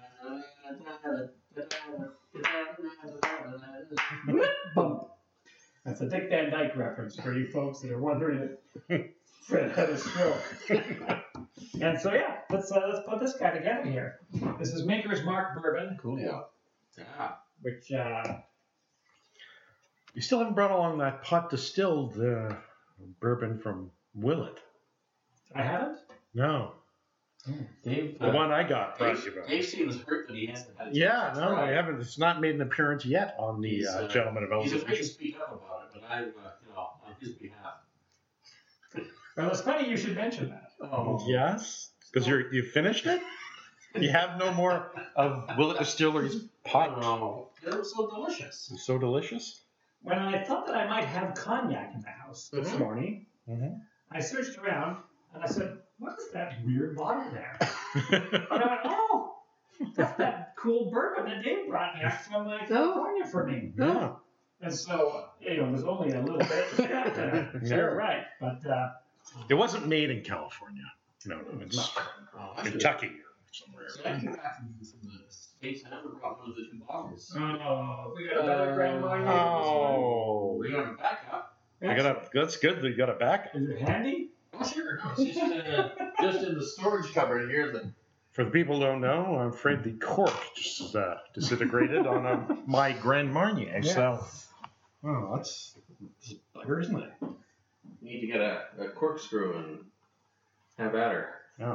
bump. That's a Dick Van Dyke reference for you folks that are wondering if Fred had a stroke. And so yeah, let's uh, let's put this guy together here. This is Maker's Mark bourbon, cool. Yeah. Yeah. which uh, You still haven't brought along that pot distilled uh, bourbon from Willett. I haven't. No, Dave, the uh, one I got brought Dave, you about. Dave seems hurt that he hasn't had a Yeah, chance to no, try I it. haven't. It's not made an appearance yet on the He's, uh, uh, Gentleman of He's Elegant afraid to Leisure. speak up about it, but I, uh, you know, on his behalf. Well, it's funny you should mention that. Oh. Yes, because you're you finished it. You have no more of Willett Distillery's pot. Oh, they're so delicious. It's so delicious. When I thought that I might have cognac in the house this Mhm. morning, Mm-hmm. I searched around and I said, "What is that weird bottle there?" And I went, "Oh, that's that cool bourbon that Dave brought back from uh, California for me." Yeah. And so, you know, there's only a little bit left there. Yeah. You're right, but uh, It wasn't made in California. No, no, it's Oh, that's good. Kentucky or somewhere. So I came back from from the States and I never brought one of the two bottles. oh, we got a better Grand Marnier. Oh, We got a backup. I got a. That's good. that You got a backup. Is it handy? Oh, sure. No, it's just, uh, just in the storage cupboard here. The, For the people who don't know, I'm afraid the cork just uh, disintegrated on a, my Grand Marnier. Yeah. So, oh, that's, that's a bugger, isn't it? you need to get a, a corkscrew and have at her. Oh.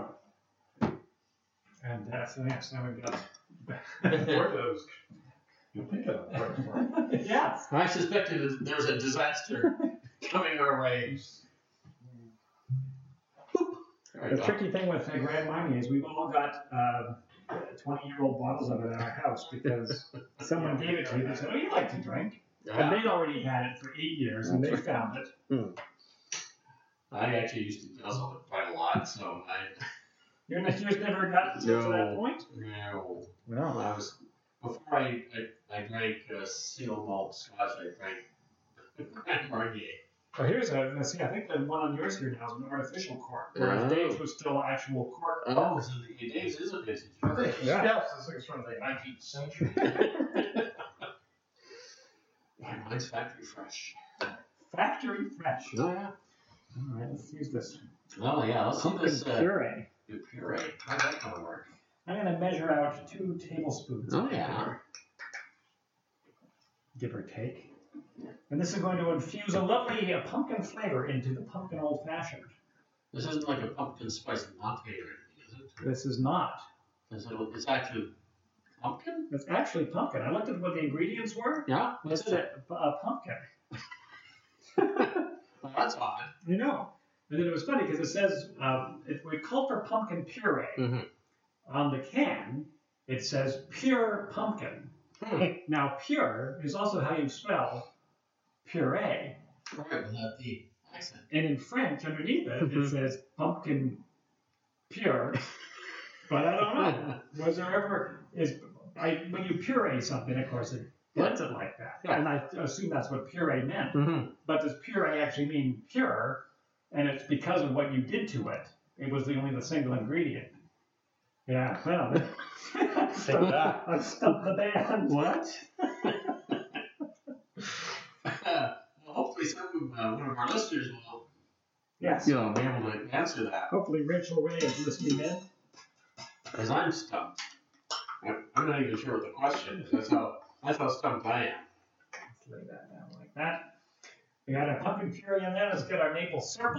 And uh, so, yes, now we've got. Four of those. You think of it. Yes. I suspected that there's a disaster coming our way. There we The go. tricky thing with uh, Grand Marnier is we've all got twenty-year-old bottles of it in our house because someone gave it to you and said, "Oh, you like to drink." And Yeah. they'd already had it for eight years and they found it. I actually used to guzzle it quite a lot, so I. Your yours never got to, to that No. point? No. No. I was before I I, I drank uh, single malt scotch. I drank Grand Marnier. Well, here's a, let's see, I think the one on yours here now is an artificial cork, whereas Oh. Dave's was still actual cork. Oh, so the Dave's is a vintage. Yeah. Yes, this is from the nineteenth century. Yeah, mine's factory fresh. Factory fresh. Oh yeah. All right, let's use this Oh yeah. Let's see pumpkin this uh, puree. the puree. How's that gonna work? I'm going to measure out two tablespoons. Oh of yeah. puree, give or take. And this is going to infuse a lovely uh, pumpkin flavor into the pumpkin old fashioned. This isn't like a pumpkin spice latte or anything, is it? This is not. Is it it's actually pumpkin? It's actually pumpkin. I looked at what the ingredients were. Yeah. It's What's it? a, a pumpkin. Well, that's odd. You know. And then it was funny because it says um, if we call for pumpkin puree Mm-hmm. on the can, it says pure pumpkin. Hmm. Now, pure is also how you spell puree. Right, without the accent. And in French, underneath it, it says pumpkin pure. But I don't know. Was there ever is I when you puree something, of course, it blends it like that. Yeah. And I assume that's what puree meant. Mm-hmm. But does puree actually mean pure? And it's because of what you did to it. It was the only the single ingredient. Yeah, well, Think that. I've stumped the band. What? well, hopefully, some uh, one of our listeners will, Yes. you know, be able to answer that. Hopefully, Rachel Ray is listening in. Because I'm stumped. I'm I'm not even sure what the question is. That's how that's how stumped I am. Let's lay that down like that. We got our pumpkin puree in there. Let's get our maple syrup.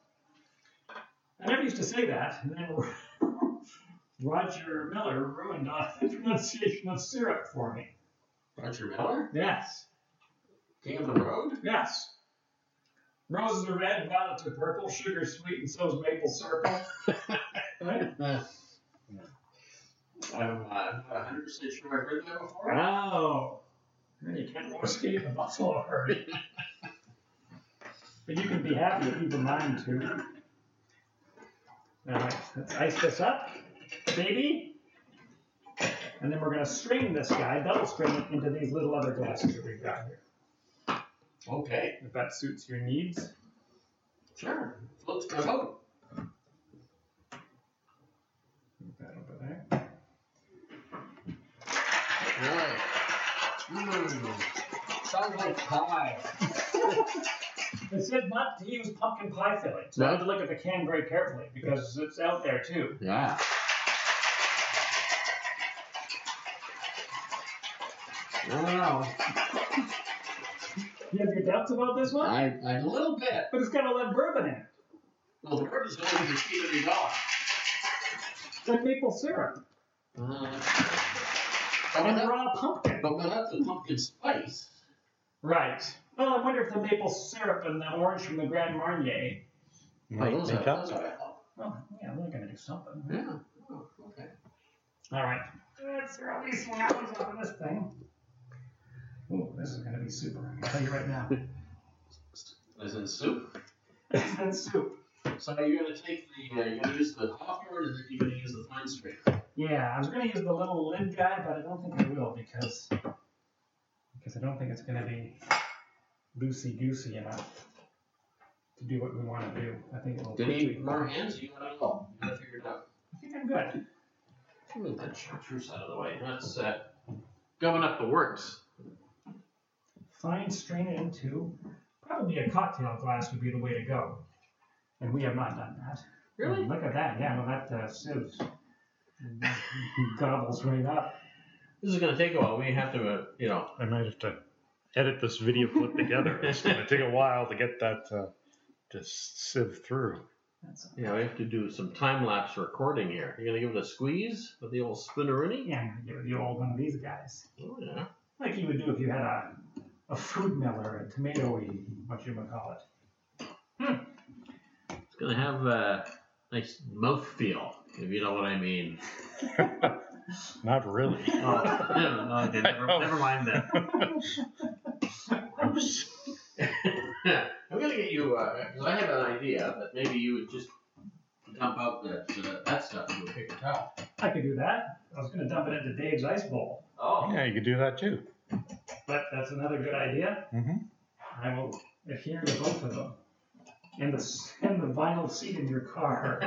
I never used to say that. And then Roger Miller ruined uh, the pronunciation of syrup for me. Roger Miller, Yes. King of the Road. Yes. Roses are red, violets are purple, sugar's sweet, and so's maple syrup. Right? Uh, I'm uh, not one hundred percent sure I've heard that before. Wow. And you can't escape the buffalo herd. But you can be happy if you can mind too. All right, let's ice this up, baby. And then we're going to strain this guy, double strain it into these little other glasses that we've got here. Okay. if that suits your needs. Sure. Let's go. Move that over there. Alright. Mmm. Sounds like pie. It said not to use pumpkin pie filling, so I have to look at the can very carefully because it's out there too. Yeah. I don't know. You have your doubts about this one? I, I a little bit. But it's got all that bourbon in it. Well, the bird is going to the speed of the dog. It's like maple syrup Uh, and but, raw pumpkin. but that's the pumpkin spice. Right. Well, I wonder if the maple syrup and the orange from the Grand Marnier. Might those, are, make up. those are help. Oh, yeah, they're going to do something. Yeah. Oh, okay. All right. Let's throw these flowers up in this thing. Ooh, this is going to be super. I'll tell you right now. As in soup? It's soup. So you're going to take the, uh, you're going to use the Hawthorne and then you're going to use the fine strain. Yeah, I was going to use the little lid guy, but I don't think I will because because I don't think it's going to be loosey-goosey enough to do what we want to do. I think it will. Do you need more hands? You got it all. You got it figured out. I think I'm good. Move that chartreuse out of the way. That's uh, going up the works. Fine, strain it into probably a cocktail glass would be the way to go. And we have not done that. Really? Look at that. Yeah, no, that uh, sieve gobbles right up. This is going to take a while. We have to, uh, you know. I might have to edit this video clip together. It's going to take a while to get that uh, to sieve through. That's Yeah, we have to do some time-lapse recording here. You're going to give it a squeeze with the old spinneroonie? yeah, I'm gonna give it the old one of these guys. Oh, yeah. Like you would do if you had a a fruit mill or a tomato-y, what you would call it. Hmm. It's going to have a nice mouthfeel, if you know what I mean. Not really. Oh, okay, never, never mind then. Gross. I'm going to get you, because uh, I have an idea that maybe you would just dump out that, uh, that stuff into a paper towel. I could do that. I was going to dump it into Dave's ice bowl. Oh. Yeah, you could do that too. But that's another good idea. Mm-hmm. I will adhere to both of them. And the, and the vinyl seat in your car.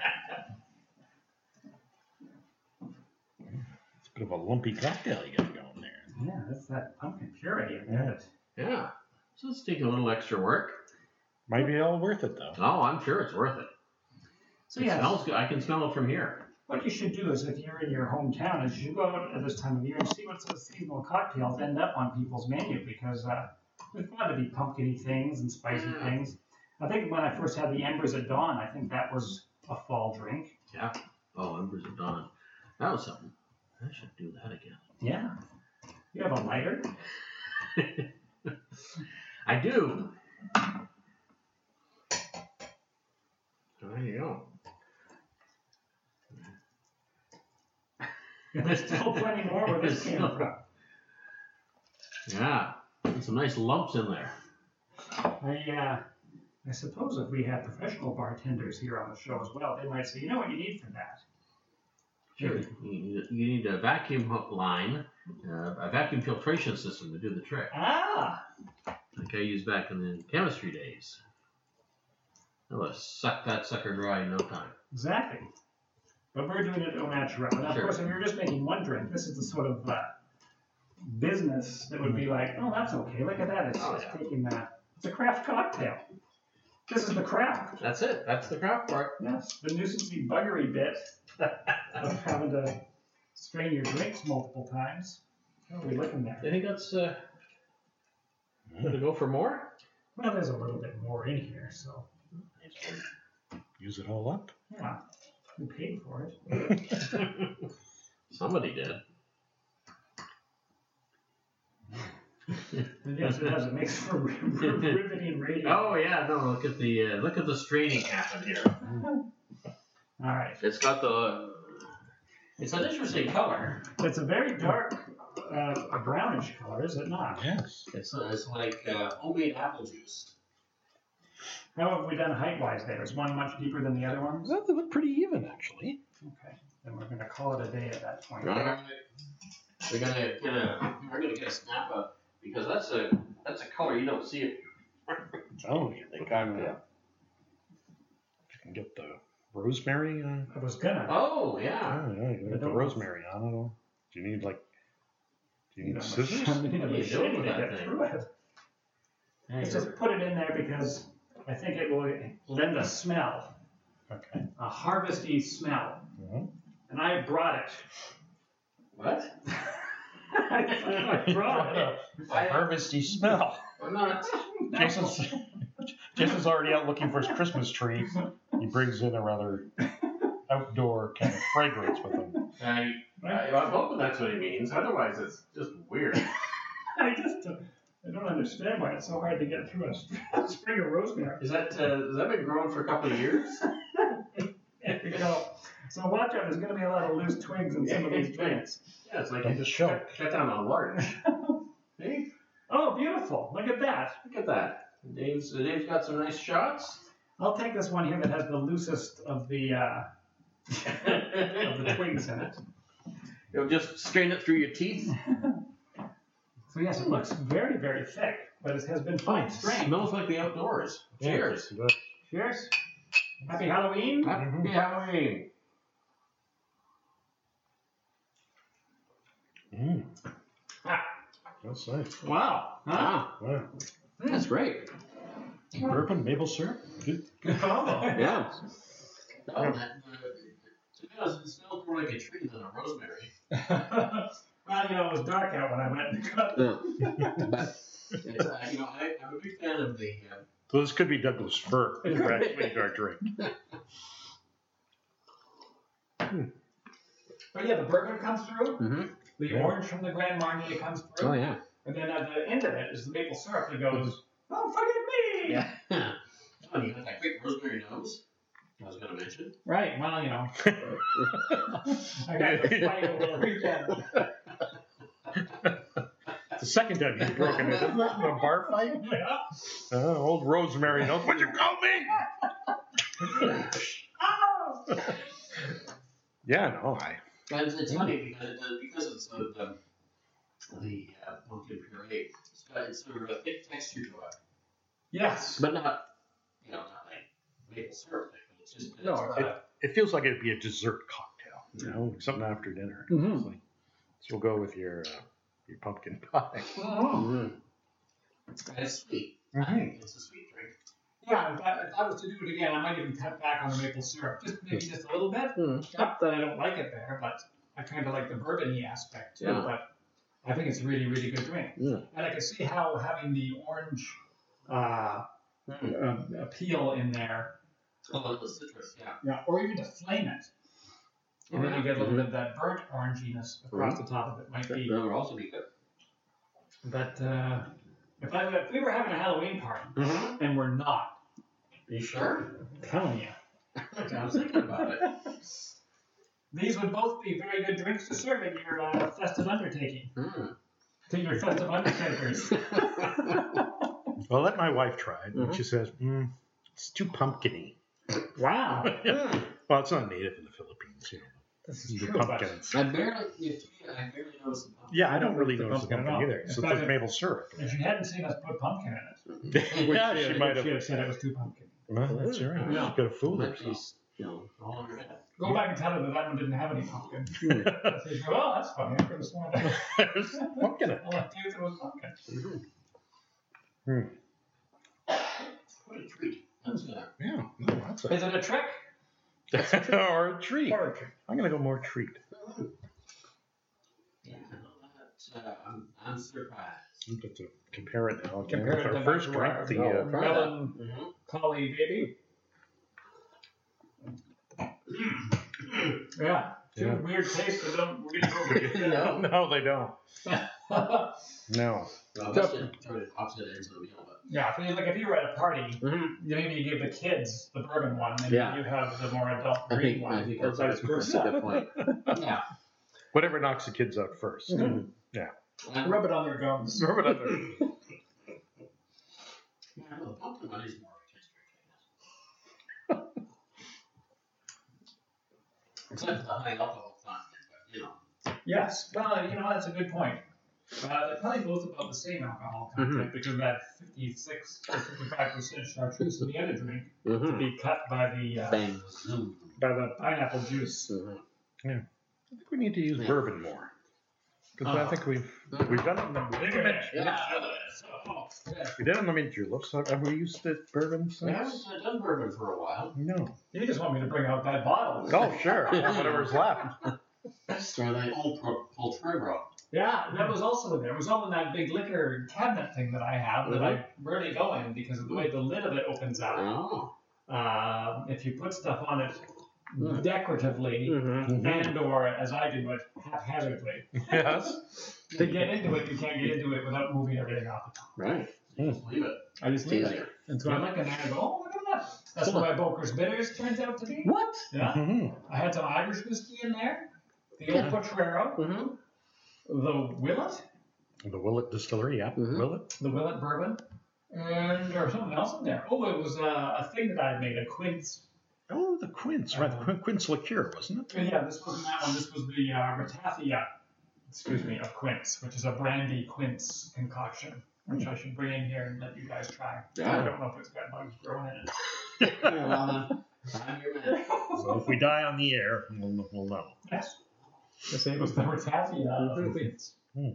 It's a bit of a lumpy cocktail you got going there. Yeah, that's that pumpkin puree in there. Yeah. So it's taking a little extra work. Might be all worth it though. Oh, I'm sure it's worth it. So It yeah, smells good. I can smell it from here. what you should do is if you're in your hometown is you should go out at this time of year and see what sort of seasonal cocktails end up on people's menu because uh, there's got to be pumpkin-y things and spicy Yeah. things. I think when I first had the Embers at Dawn, I think that was a fall drink. Yeah. Oh, Embers of Dawn. That was something. I should do that again. Yeah. You have a lighter? I do. There you go. And there's still plenty more where this came from. Yeah. There's some nice lumps in there. I, uh, I suppose if we had professional bartenders here on the show as well, they might say, you know what you need for that? Sure. You need, you need a vacuum hook line, uh, a vacuum filtration system to do the trick. Ah! Like I used back in the chemistry days. That will suck that sucker dry in no time. Exactly. But we're doing it au naturel. And of Sure. course, if you're just making one drink, this is the sort of uh, business that would be like, oh, that's okay. Look at that. It's Oh, just yeah. taking that. It's a craft cocktail. This is the craft. That's it. That's the craft part. Yes, the nuisance-y buggery bit of having to strain your drinks multiple times. How are we looking there? I think that's uh, gonna go for more. Well, there's a little bit more in here, so Use it all up. yeah, we paid for it. Somebody did. And yes, it does. It makes for riveting radio. Oh yeah, no. Look at the uh, look at the straining happen here. All right. It's got the. It's an interesting color. It's a very dark, uh, a brownish color, is it not? Yes. It's uh, it's like uh, homemade apple juice. How have we done height-wise there? Is one much deeper than the other ones? Well, they look pretty even actually. Okay. Then we're going to call it a day at that point. Right. We're gonna get a we're gonna get a snap of because that's a that's a color you don't see it. Oh, they kind of. If you can get the rosemary. Uh, I was gonna. Oh yeah. oh, yeah, you can I get the don't- rosemary on it. all. Do you need like? Do you You need know, scissors? I need a What are you machete doing to with that get thing? through it. I just put it in there because I think it will lend a smell, Okay. a harvesty smell. Mhm. And I brought it. What? I brought it. A harvesty smell. I'm not. Jason's, Jason's already out looking for his Christmas tree. He brings in a rather outdoor kind of fragrance with him. I, I, I'm hoping that's what he means. Otherwise, it's just weird. I just, uh, I don't understand why it's so hard to get through a spring of rosemary. Is that uh, has that been growing for a couple of years? There you go. So watch out, there's going to be a lot of loose twigs in some of these drinks. Yeah, it's like Don't you just choke. cut, cut down a larch. Hey, Oh, beautiful. Look at that. look at that. Dave's uh, Dave's got some nice shots. I'll take this one here that has the loosest of the uh, of the twigs in it. You'll just strain it through your teeth. So yes, it looks very, very thick, but it has been fine strained. Smells like the outdoors. Cheers. Yeah, good. Cheers. Happy Halloween. Happy Halloween. Mm, Ah, that's nice. wow. Huh? Ah, Wow. that's great. Bourbon, maple syrup. Good. Good combo. Yeah. Oh, that, uh, to be honest, it smells more like a tree than a rosemary. Well, you know, it was dark out when I went and cut. Yeah. But it's, uh, you know, I, I'm a big fan of the. Uh, So this could be Douglas fir. We're actually our drink. But yeah, the bourbon comes through. mm-hmm. The Yeah. orange from the Grand Marnier comes through. Oh yeah. And then at the end of it is the maple syrup that goes, oh, forgive me. Yeah. Oh, you got that great rosemary nose. I was going to mention. Right. Well, you know, I got to fight over the weekend. It's the second time you've broken it, isn't it? In a bar fight? Yeah. Oh, old Rosemary knows. What'd you call me? Oh! Yeah, no, I. And it's, it's funny because uh, because it's the the, the uh, pumpkin puree. It's got it's sort of a thick texture to it, Yes. but not you know not like maple syrup thick. But it's just it's, No, uh, It feels like it'd be a dessert cocktail, you know, something after dinner. Mhm. It's like, this will go with your uh, your pumpkin pie. Oh. and it's sweet. Mhm. It's a sweet drink. Yeah, if I, if I was to do it again, I might even cut back on the maple syrup, just maybe just a little bit. Not that I don't like it there, but I kind of like the bourbon-y aspect too. Yeah. But I think it's a really, really good drink. Yeah. And I can see how having the orange uh, Mm. uh, appeal in there, Oh, the citrus, yeah. yeah, or even to flame it, and then you get a little Mhm. bit of that burnt oranginess across the top of it. Might be. That would also be good. But uh, if, I, if we were having a Halloween party Mm-hmm. and we're not, You sure? I'm telling you, I was thinking about it. these would both be very good drinks to serve at your uh, festive undertaking. Mm. To your festive undertakers. Well, let my wife try it. And Mhm. she says, mm, it's too pumpkin-y. Wow. Mm. Well, it's not native in the Philippines, you know. This is The true, but pumpkin. I barely, you- I barely noticed the pumpkin. Yeah, I don't really The notice the pumpkin pumpkin at all. either. In So fact, it's it- maple syrup. if she hadn't seen us put pumpkin in it, Yeah, would she might would have. said it was too pumpkin. Well, that's all right. Yeah. She's got a fool Might herself. be, you know, all over it. Go back and tell her that that one didn't have any pumpkin. She go, oh, that's funny. I could have sworn that. There's pumpkin in it. All I knew that it was pumpkin. Mm-hmm. What a treat. That's good. Yeah, no, that's Is it a trick? a, or a treat. Or a trick? I'm gonna go more treat. Yeah, that's, uh, I'm, I'm surprised. I'm going to compare it now again Compare with it our to first our- drink, our the melon- uh, melon Mm-hmm. collie baby. Yeah. Two Yeah. weird tastes that don't really go together. no, they don't. No. Well, that's it. Sort of opposite ends of the wheel, but. Yeah, if you, like if you were at a party, Mm-hmm. maybe you give the kids the bourbon one, and Yeah. you have the more adult I green think, one. I think or that's, vice a, that's a versa. good point. Yeah. Whatever knocks the kids out 1st Mhm. And, Rub it on their gums. Rub it on there. yeah, well, the pumpkin one is more of a taste drink, I guess. Except for the high alcohol content, but, you know. Yes. Well, you know, that's a good point. Uh, they're probably both about the same alcohol content Mm-hmm. because of that fifty-six or fifty-five percent chartreuse in the other drink to Mm-hmm. be cut by the uh, Bang. by the pineapple juice. Mm-hmm. I think we need to use Yeah. bourbon more. Because I Oh. think we've we've done it in the we did it- Yeah. Oh, yeah. we did it in the mid juleps. Have we used the bourbon I haven't since? uh, done bourbon for a while. No. You just want me to bring out that bottle. Oh sure. Whatever's left. So the old pro- old Tribro. Yeah, that was also there. It was all in that big liquor cabinet thing that I have that I rarely go in because of the way the lid of it opens up. Oh. Um, if you put stuff on it Mm. decoratively Mm-hmm. and or, as I do it, haphazardly, Yes. to get into it, you can't get into it without moving everything off the top. Right. Just leave it. I just leave it. Easier. And so I look and I go, oh, look at that. That's what my Boker's Bitters turns out to be. What? Yeah. Mhm. I had some Irish whiskey in there, the old Potrero, Mm-hmm. the Willet, The Willet Distillery, yeah. Mhm. Willet. the Willet Bourbon, and there was something else in there. Oh, it was uh, a thing that I had made, a quince. Oh, the quince, right? The quin- quince liqueur, wasn't Uh, it? yeah, this wasn't that one. This was the uh, Ratafia, excuse me, of quince, which is a brandy quince concoction, which I should bring in here and let you guys try. Yeah. I don't know if it's got bugs growing in it. Yeah, well, then, I'm your man. So if we die on the air, we'll, we'll know. Yes. The same was the Ratafia of Mhm. quince.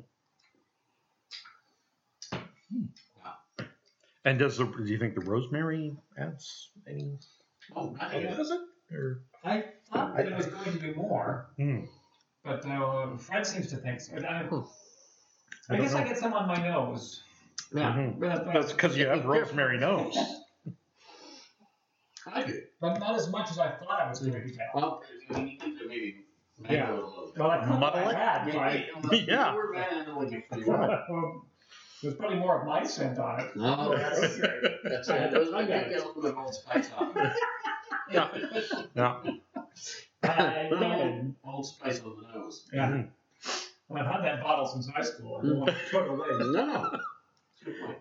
And does the do you think the rosemary adds any? Oh, not What yet. is it? Or I thought that it was going to be more, Hmm. but uh, Fred seems to think so. I, I, Hmm. I don't guess I know. get some on my nose. Yeah. Mhm. But, That's because you have rosemary nose. I do. but not as much as I thought I was going to get. Well, you need to maybe mango Yeah. it a little bit. Well, I thought Muddle I it? had, Yeah, right? yeah, Yeah. You were manhandling it pretty well. Um, There's probably more of my scent on it. No, That's okay. that's it. Those I get a little bit of old spice on it. Yeah. Yeah. Uh, Old spice on the nose. yeah. Mhm. And I've had that bottle since high school. I don't want to throw it away. No. Good point.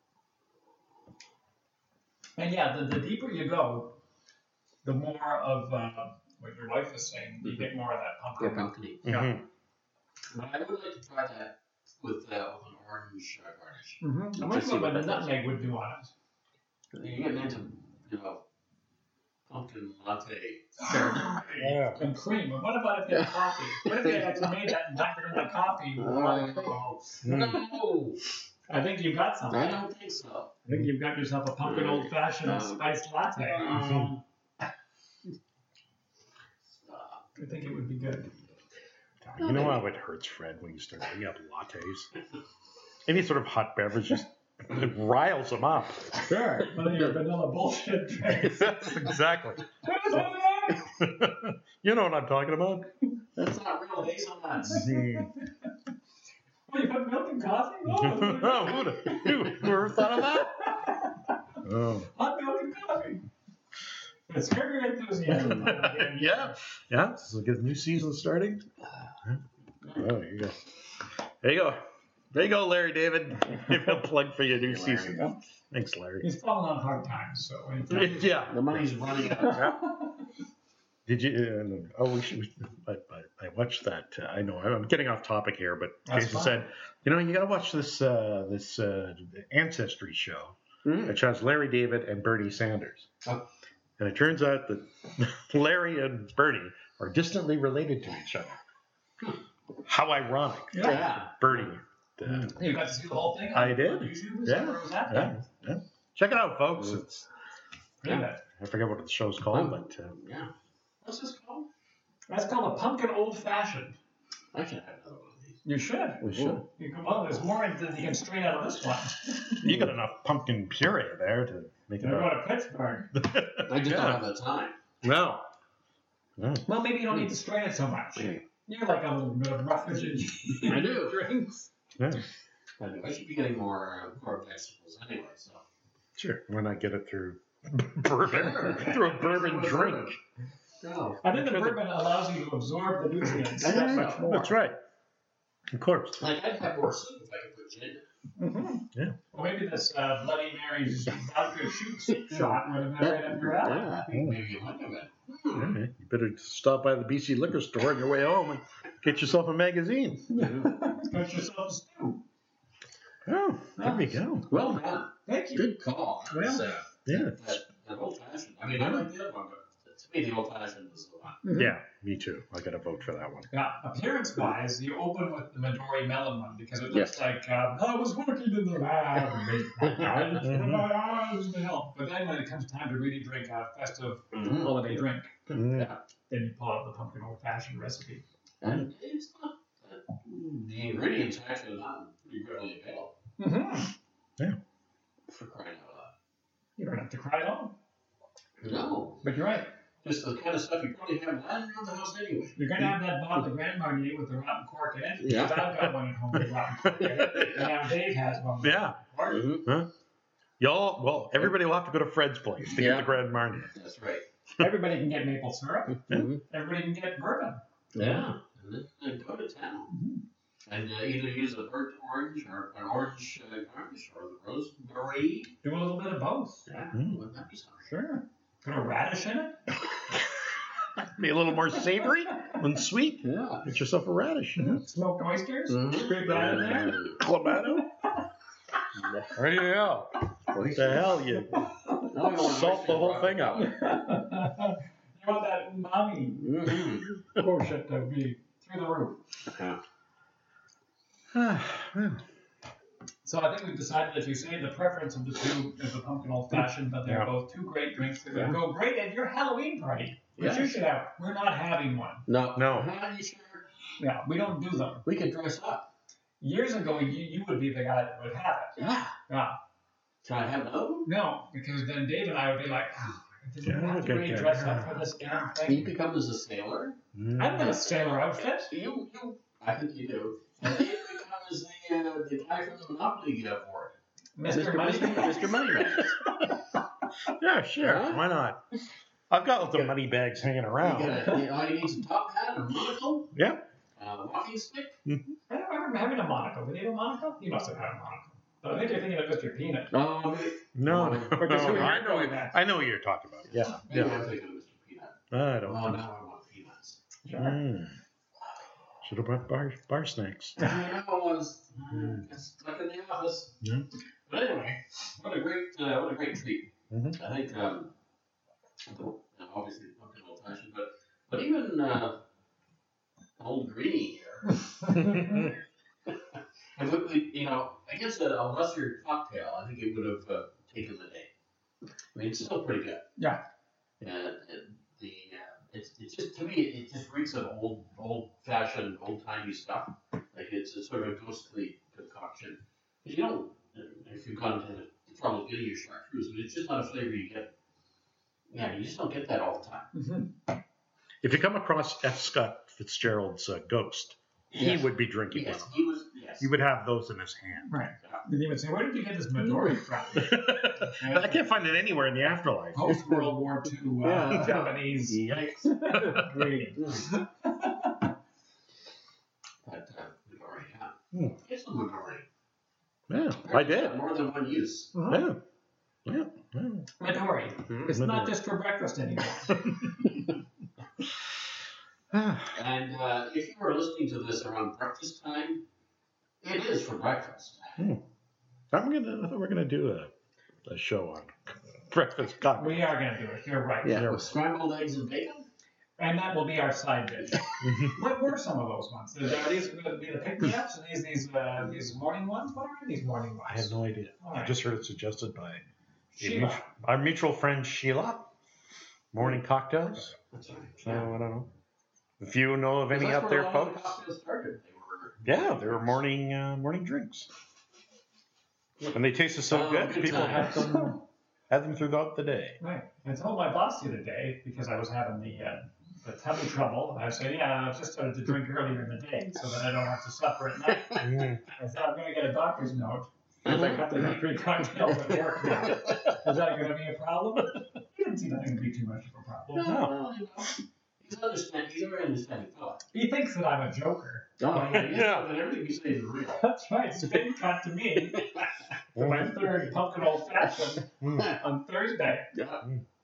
And yeah, the, the deeper you go, the more of uh, what your wife is saying, you get more of that Or pumpkin. pumpkin. Yeah. Mhm. But I would like to try that with, uh, with an orange uh, garnish. Mm-hmm. I Just wonder see what what the that does. nutmeg would do on it. You get into, you know, pumpkin latte. Yeah. And cream. And what about if you had coffee? What if you had actually made that and dunked it in the coffee? Oh, Mm. no! I think you've got something. I I don't think so. think you've got yourself a pumpkin old fashioned Um, spiced latte. Um, I think it would be good. You know how it hurts Fred when you start bringing up lattes? Any sort of hot beverage just it riles him up. Sure. One of your vanilla bullshit drinks. Exactly. You know what I'm talking about? That's not real hazelnuts. Mhm. Oh, you put milk in coffee? Oh, Oh, who'd who who ever thought of that? Oh. hot milk and coffee. It's trigger enthusiasm. Yeah. Yeah. So get the new season starting. Oh, there you go. There you go. There you go, Larry David. Give a plug for your new Larry. season. Thanks, Larry. He's fallen on hard times, so. Yeah. The money's running out. Yeah. Did you? Uh, oh, we should. I, I, I watched that. Uh, I know I'm getting off topic here, but That's Jason fine. said, you know, you got to watch this uh, this uh, ancestry show, Mm. which has Larry David and Bernie Sanders. Oh. And it turns out that Larry and Bernie are distantly related to each other. How ironic. Yeah. Yeah. Bernie. Uh, You got to see the whole thing on, I did. on YouTube? Is Yeah. that where it was at? yeah, yeah. Check it out, folks. It's Pretty good. I forget what the show's called, but uh, Yeah. What's this called? That's called a pumpkin old fashioned. I should have another one of these. You should. we should. You can, well, there's more than you can strain out of this one. You got enough pumpkin puree there to make it. You're a- going to Pittsburgh. I just Yeah. don't have the time. No. No. Well, maybe you don't need to strain it so much. You're like a little bit of roughage in I do. drinks. Yeah. I do. I should be getting more, uh, more vegetables anyway, so. Sure. Why not get it through bourbon? Sure. Through a bourbon drink. No. I think the bourbon allows you to absorb the nutrients that much more. That's right. Of course. Like, I'd have more soup if I could put gin in it. Mm-hmm. Yeah. Well, maybe this uh, Bloody Mary's vodka shoot shot would have been right up your alley. I think maybe you might have been. Hmm. All right. You better stop by the B C liquor store on your way home and get yourself a magazine. Got yourself a stew. Oh, there we go. Well done. Thank you. Good call. Well, That's, uh, Yeah. that, that old fashioned. I mean, I like the other one, but to me, the old fashioned was the one. Mhm. Yeah, me too. I got to vote for that one. Yeah, appearance-wise, you open with the Midori melon one because it Yes. looks like um, I was working in the lab and made my eyes melt. But then when it comes time to really drink a festive Mhm. holiday drink, Mm. then you pull out the pumpkin old-fashioned recipe. And it's not. Uh, the ingredients are actually not pretty readily available. Mm-hmm. For crying out loud. You don't have to cry at all. No. But you're right. Just the kind of stuff you probably have lying around the house anyway. You're going to have that bottle of Grand Marnier with the rotten cork in it. Yeah. Because I've got one at home with rotten cork in it. And now Dave has one. with Yeah. rotten cork. Mhm. Y'all, well, everybody will have to go to Fred's place to Yeah. get the Grand Marnier. That's right. Everybody can get maple syrup. Mhm. Everybody can get bourbon. Yeah. And then, then go to town. Mhm. And uh, either use a burnt orange or an orange uh, garnish or the rosemary. Do a little bit of both. Yeah. Mm. Wouldn't that be something? Sure. Put a radish in it. Be a little more savory and sweet. Yeah. Get yourself a radish. Smoked oysters. Mhm. Scrape that in there. Clamato. There you go. What the hell? You salt the whole thing up. You want that umami Mhm. quotient to be through the roof. So I think we've decided, as you say, the preference of the two is the pumpkin old fashioned, but they're Yeah. both two great drinks. They're going to go great at your Halloween party, which Yes. you should have. We're not having one. No. No. Are you sure? Yeah, we don't do them. We could dress up. Years ago, you, you would be the guy that would have it. Yeah. Yeah. Can I have another one? No, because then Dave and I would be like, oh, did we Yeah, have to okay, really okay. dress up for this damn You thing? become as a sailor. I've got a sailor outfit. You, you, I think you do. And then you become as the, uh, the guy from the Monopoly uh, board. Mister Mister Money. Money- Mister Moneybags. Yeah, sure. Huh? Why not? I've got the money bags hanging You around. gotta, you know, you need some top hat, a monocle, Yeah. uh, walking stick. I don't remember having a monocle. Did he have a monocle? He must have had a monocle. But I think you're thinking of Mister Peanut. Um, No, no, Or just no, who I you're know. going at. I know what you're talking about. Yeah. maybe Yeah. I'm thinking of Mister Peanut. I Oh, don't. now think I want peanuts. so. Mm. Should have brought bar bar snacks. I know I was uh, stuck in the office. Yeah. But anyway, what a great, uh, what a great treat. Mhm. I think, um, the- obviously pumpkin old fashioned, but but even uh, old greenie here. And look, you know, I guess a, a lesser cocktail, I think it would have uh, taken the day. I mean, it's still pretty good. Yeah. And, and the uh, it's it's just to me it just reeks of old old fashioned old timey stuff. Like it's a sort of a ghostly concoction. But you don't if you've gone to the trouble of getting your chartreuse, but it's just not a flavor you get. Yeah, you just don't get that all the time. Mhm. If you come across F. Scott Fitzgerald's uh, Ghost, he Yes. would be drinking Yes, one. he was. Yes. He would have those in his hand. Right. And he would say, where did you get this Midori from? I can't find it anywhere in the afterlife. Post World War Two uh, Yeah. Japanese Yikes. greetings. But uh, Midori, yeah. Hmm. Get some Midori. Yeah, I did. More than one use. Yeah. Yeah. yeah. Midori. It's not Midori. just for breakfast anymore. And uh, if you were listening to this around breakfast time, it is for breakfast. I'm gonna. I thought we we're gonna do a, a show on breakfast cocktails. We are going to do it. You're right. Yeah. With scrambled eggs and bacon? And that will be our side dish. What were some of those ones? Are these going to be the pick-me-ups? Are these these uh, these morning ones? What are these morning ones? I have no idea. All I right. just heard it suggested by a Sheila. mutual- our mutual friend Sheila. Morning cocktails. That's right. So I don't know. If you know of any That's out where there, a lot of the folks. cocktails started. They were, Yeah, they were morning uh, morning drinks, and they tasted so Oh, good. good People times. had them had them throughout the day. Right. I told my boss the other day, because I was having the uh, the tummy trouble, I said, yeah, I've just started to drink earlier in the day so that I don't have to suffer at night. I said, I'm going to get a doctor's note. Because I got the three cocktails at work now. Is that going to be a problem? He didn't seem like it would be too much of a problem. no, well, you know, he's understand. He's a very understanding fellow. He thinks that I'm a joker. Oh, yeah. Yeah. yeah. But everything you say is real. That's right. Spin cut to me for my third pumpkin old fashioned Mm. on Thursday. Yeah.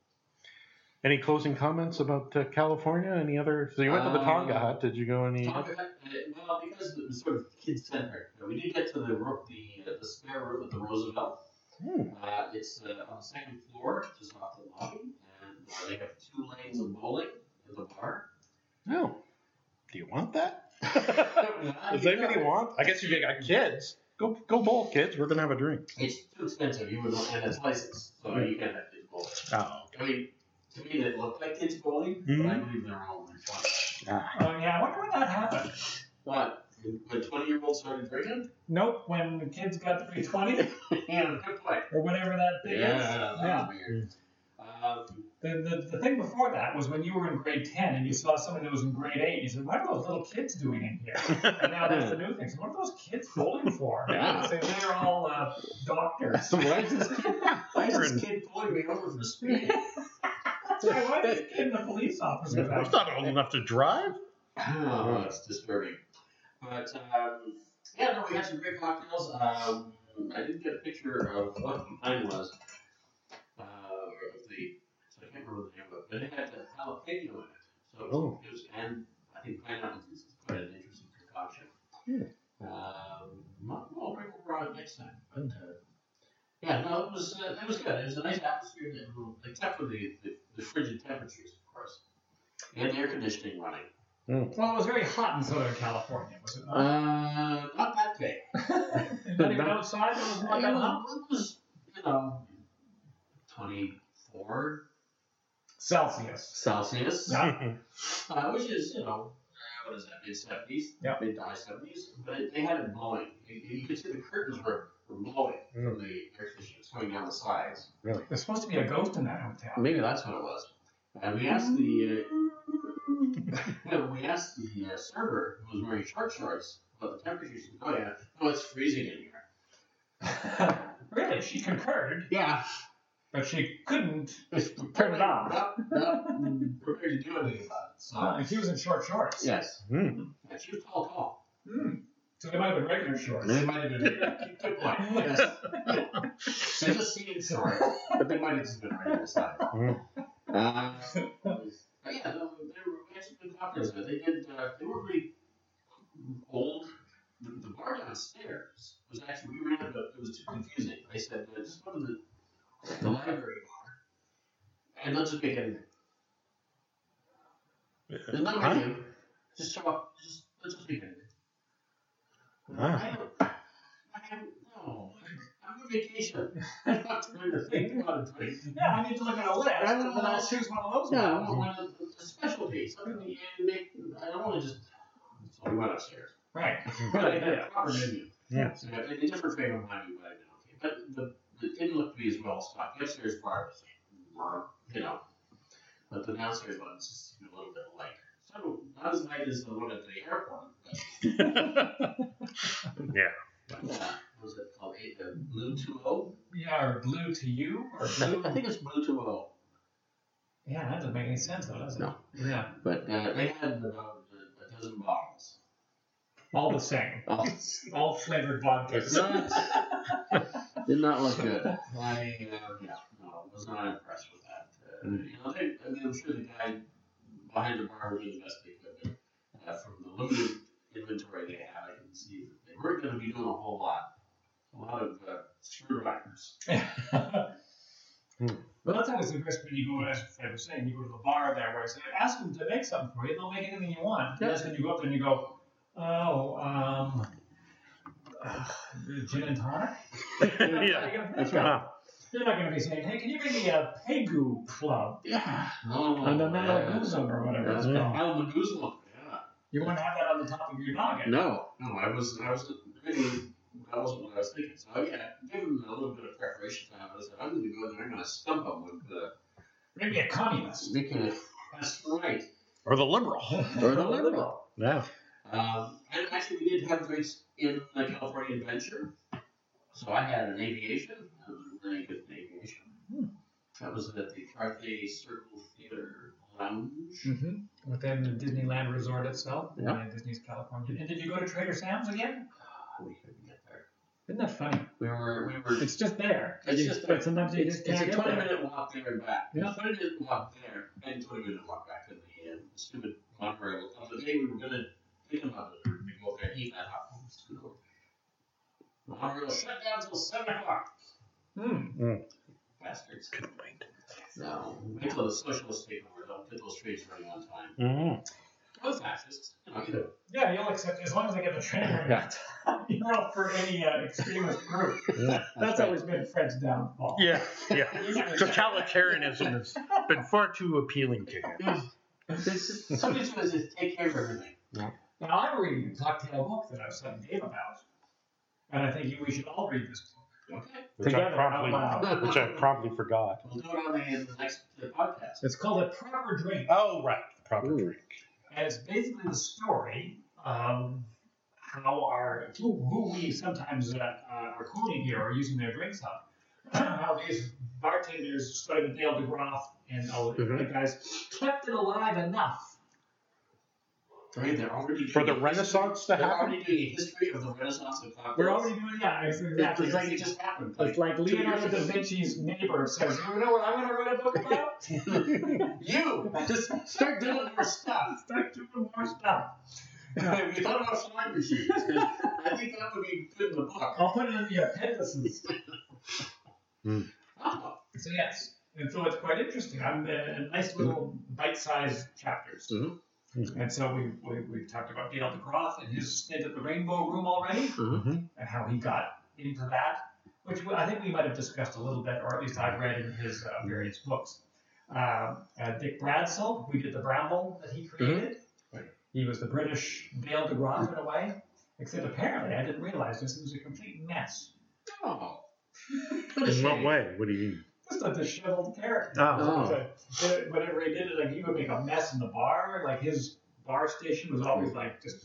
Any closing comments about uh, California? Any other? So you went to the Tonga Uh, Hut. Did you go any? Tonga Hut, uh, well, because it was sort of kid-centric. Uh, We did get to the ro- the, uh, the spare room at the Roosevelt. Hmm. Uh, it's uh, on the second floor, just off the lobby, and uh, they have two lanes of bowling in the bar. No. Do you want that? Yeah, Does you anybody know. want? I guess if you got kids, go go bowl, kids. We're gonna have a drink. It's too expensive. You would and it's licensed, so you can't have kids bowling. Oh. I mean, to me, they look like kids bowling, Mhm. but I believe they're all fun. Ah. Oh, yeah. I wonder when that happened. What? When twenty-year-olds started drinking? Nope. When the kids got to be twenty Yeah, good point. or whatever that thing Yeah, is. that Yeah. was weird. Um, The, the, the thing before that was when you were in grade ten and you saw somebody that was in grade eight, you said, what are those little kids doing in here? And now that's the new thing. So what are those kids bowling for? Yeah. So they're all uh, doctors. why is this kid, why is this kid pulling me over for speeding? That's right. Why is this kid the police officer? I'm not old enough to drive. Oh, that's disturbing. But, um, yeah, no, we had some great cocktails. Um, I didn't get a picture of what the time was. Uh, of the, so I can't remember the name of it, but it had the jalapeno in it. So it was, Oh. it was and I think pineapple juice is quite an interesting concoction. Hmm. Um, well, we'll bring over on it next time. But, uh, yeah, no, it was, uh, it was good. It was a nice atmosphere, that, except for the, the, the frigid temperatures, of course. And the air conditioning running. Well, it was very hot in Southern California, was it not? Uh, not that day. Not even outside, it was not that hot? It was, you know, twenty-four Celsius. Celsius, Yeah. uh, which is, you know, uh, what is that, mid seventies? Yeah. Mid to high seventies. But it, they had it blowing. You, you could see the curtains were, were blowing from the air conditioners coming down the sides. Really? There's supposed to be a ghost in that hotel. Maybe that's what it was. And we asked the, uh, we asked the uh, server, who was wearing short shorts, about the temperatures. He said, oh, yeah, no, it's freezing in here. Really? She concurred, Yeah. but she couldn't It's turn it off. Not, not prepared to do anything about it. So, Uh, she was in short shorts. yes. Mm. And she was tall, tall. Hmm. So they might have been regular shorts. They might have been, good point. Yes. They just seemed short, but they might have just been regular size. Mm. Uh, but yeah, no, they were actually good cocktails. But they did, uh, they were really old. The, the bar downstairs was actually, we ran it, but it was too confusing. I said, uh, just go to the, the library bar, and let's just make anything. There's no Huh? menu. Just show up. Just let's just make anything. Ah. I don't. I haven't. No. I'm on vacation. I'm not trying to think about a drink. Yeah, I need to look at a list, I and don't then I'll know. choose one of those Yeah, I ones. want a, a specialty. Something you make. I don't want to just. So we went upstairs. Right. But Good I had a idea. proper menu. Yeah. So they did different flavor menu, but I know. But the it didn't look to be as well stocked. The upstairs bar was, you know, but the downstairs one just seemed a little bit light. So not as light as the one at the airport. But, Yeah. but, uh, what was it called? Eight, uh, Blue two O? Yeah, or blue to you, or I blue. think, I think it's Blue two O. Yeah, that doesn't make any sense, though, does it? No. Yeah. But uh, they had about a, a dozen bottles. All the same. Oh, All flavored it's vodkas. not, did not look good. I, uh, yeah, no, was not impressed with that. Uh, you know, they, I mean, I'm sure the guy behind the bar would do the best they could, but uh, from the limited inventory they had, I can see that they weren't going to be doing a whole lot. A lot of uh, screwdrivers. Well, that's always the risk when you go, as I was saying, you go to the bar there where I say, ask them to make something for you, they'll make anything you want. Yep. Yes, when you go up there and you go, oh, um, uh, gin and tonic? Yeah. That's right. You're not going to be saying, hey, can you bring me a Pegu Club? Yeah. No, And the yeah. Malaguzum or whatever it's Yeah. called. Al Maguzlo. Yeah. You wouldn't have that on the top of your noggin. No, no, I was, I was really, that wasn't what I was thinking. So yeah, give him a little bit of preparation time. I said, I'm going to go there, I'm going to stump him with the, Maybe a communist. making it, that's right. Or the liberal. Or the liberal. Yeah. Um, and actually, we did have drinks in the California Adventure. So I had an aviation. That was really good aviation. Hmm. That was at the Cartier Circle Theater Lounge. Mm-hmm. Within the Disneyland Resort itself, Yeah. in Disney's California. And did you go to Trader Sam's again? We couldn't get there. Isn't that funny? We were, we were. It's just there. It's You- just but there. sometimes you It's, just it's can't a get twenty there. minute walk there and back. Yeah. twenty minute walk there and twenty minute walk back to the, uh, the stupid monorail. On the day we were gonna think about it, we were gonna go up there and eat that hot food. Monorail shut down until seven o'clock. Hmm. Bastards. Couldn't wait. No, wait till the socialists take over. Don't get those trains running on time. Mm-hmm. Those fascists. You know, either. Yeah, you'll accept as long as they get the train running. Yeah. You're up for any uh, extremist group. Yeah. That's always been Fred's downfall. Yeah, yeah. Totalitarianism has been far too appealing to him. Somebody should just take care of everything. Now I'm reading a cocktail book that I was telling Dave about, and I think you, we should all read this book. Okay. Which I Together, promptly, out loud. which I promptly forgot. We'll do it on the, the next uh, podcast. It's called A Proper Drink, Oh, right. Proper Ooh. drink. and it's basically the story of how our who, who we sometimes uh, uh, are quoting here or using their drinks of. How these bartenders started Dale DeGroff and all the Mhm. other guys kept it alive enough. Right, they're already For the doing a Renaissance to history- They're happen? already doing a history of the Renaissance of cocktails. We're already doing yeah, it's exactly. It's like it just happened. It's like two Leonardo years da ago. Vinci's neighbor says, "You know what I'm going to write a book about? You just start doing more stuff. Start doing more stuff." We thought about flying machines. 'Cause I think that would be good in the book. I'll put it in the appendices. Oh, So yes, and so it's quite interesting. I'm uh, nice little bite-sized chapters. Mhm. And so we we we talked about Dale DeGroff and his stint at the Rainbow Room already, Mm-hmm. and how he got into that, which I think we might have discussed a little bit, or at least I've read in his uh, various books. Um, uh, Dick Bradsell, who did the Bramble that he created, Right. he was the British Dale DeGroff in a way, except apparently I didn't realize this. It was a complete mess. oh. In what way? What do you mean? Just a disheveled character. Oh. So, uh, whenever he did it, like he would make a mess in the bar. Like his bar station was always like just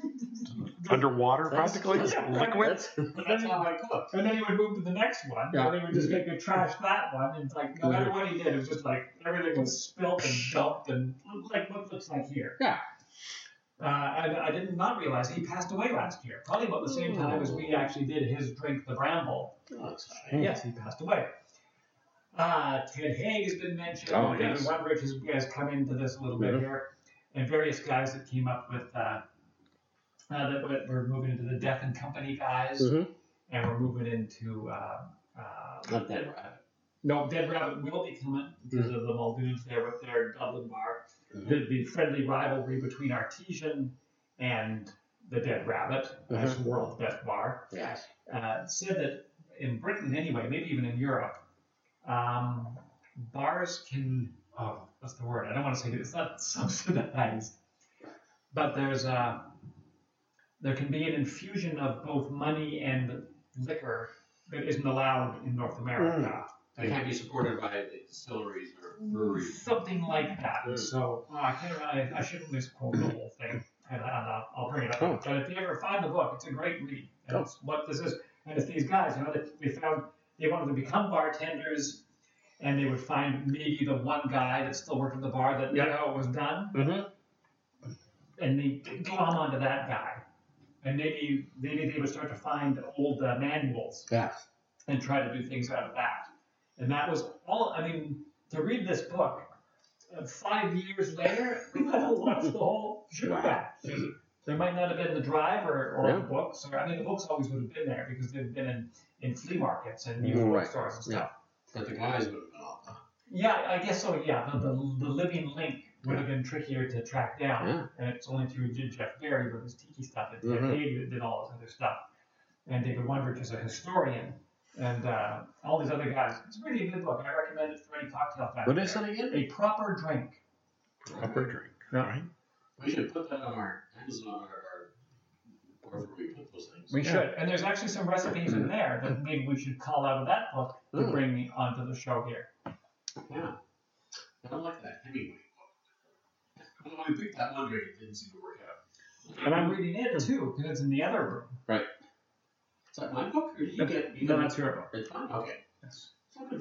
Underwater, practically? Yeah. Liquid? That's, that's how I cook. And then he would move to the next one, Yeah. and he would just make a trash that one. And it's like no matter what he did, it was just like everything was spilt and dumped and like what it looks like here. Yeah. Uh, I, I did not realize he passed away last year, probably about the same time as we actually did his drink, the Bramble. Oh, that's fine. Yes, he passed away. Uh, Ted Haig has been mentioned. Oh, and yes. Wondrich has, has come into this a little bit Mhm. here, and various guys that came up with uh, uh, that we're- we're moving into the Death and Company guys, Mm-hmm. and we're moving into uh, uh, Not that rabbit. no Dead Rabbit will be coming because Mm-hmm. of the Muldoons there with their Dublin bar. The, the friendly rivalry between Artesian and the Dead Rabbit as Mhm. world's best bar. Yes. Uh, said that in Britain anyway, maybe even in Europe, um, bars can, oh, what's the word? I don't want to say it, it's not subsidized, but there's a, there can be an infusion of both money and liquor that isn't allowed in North America. They can't be supported by the distilleries or breweries. Something like that. Mm. So oh, I can't. I, I shouldn't misquote the whole thing, and, and I'll, I'll bring it up. Oh. But if you ever find the book, it's a great read. And Oh. it's what this is, and it's these guys. You know, they, they found they wanted to become bartenders, and they would find maybe the one guy that still worked at the bar that knew Yeah. how it was done, Mm-hmm. and they glom onto that guy. And maybe maybe they would start to find old uh, manuals Yes. and try to do things out of that. And that was all, I mean, to read this book, uh, five years later, we might have lost the whole shebang. There might not have been the drive or, or Yeah. the books, or I mean, the books always would have been there because they've been in, in flea markets and used Mm, right. bookstores and stuff. But the guys would have been off. Huh? Yeah, I guess so, yeah. The, the, the living link would have been trickier to track down. Yeah. And it's only through Jeff Berry with his tiki stuff and Mhm. Ted Haig that did all this other stuff. And David Wondrich is a historian. And uh, all these other guys. It's really a good book. I recommend it for any cocktail fan. What is it again? A Proper Drink. Proper drink. Yeah. Right? We should put that on our Amazon or our wherever we put those things. We Yeah. should. And there's actually some recipes in there that maybe we should call out of that book to Mm. bring onto the show here. Yeah. I don't like that Hemingway book. I don't know, we picked that one drink, it didn't seem to work out. And I'm reading it too because it's in the other room. Is that my book, or did you get? You No, get that's your book. It's fine. Okay. Yes. It's not good for it, is it?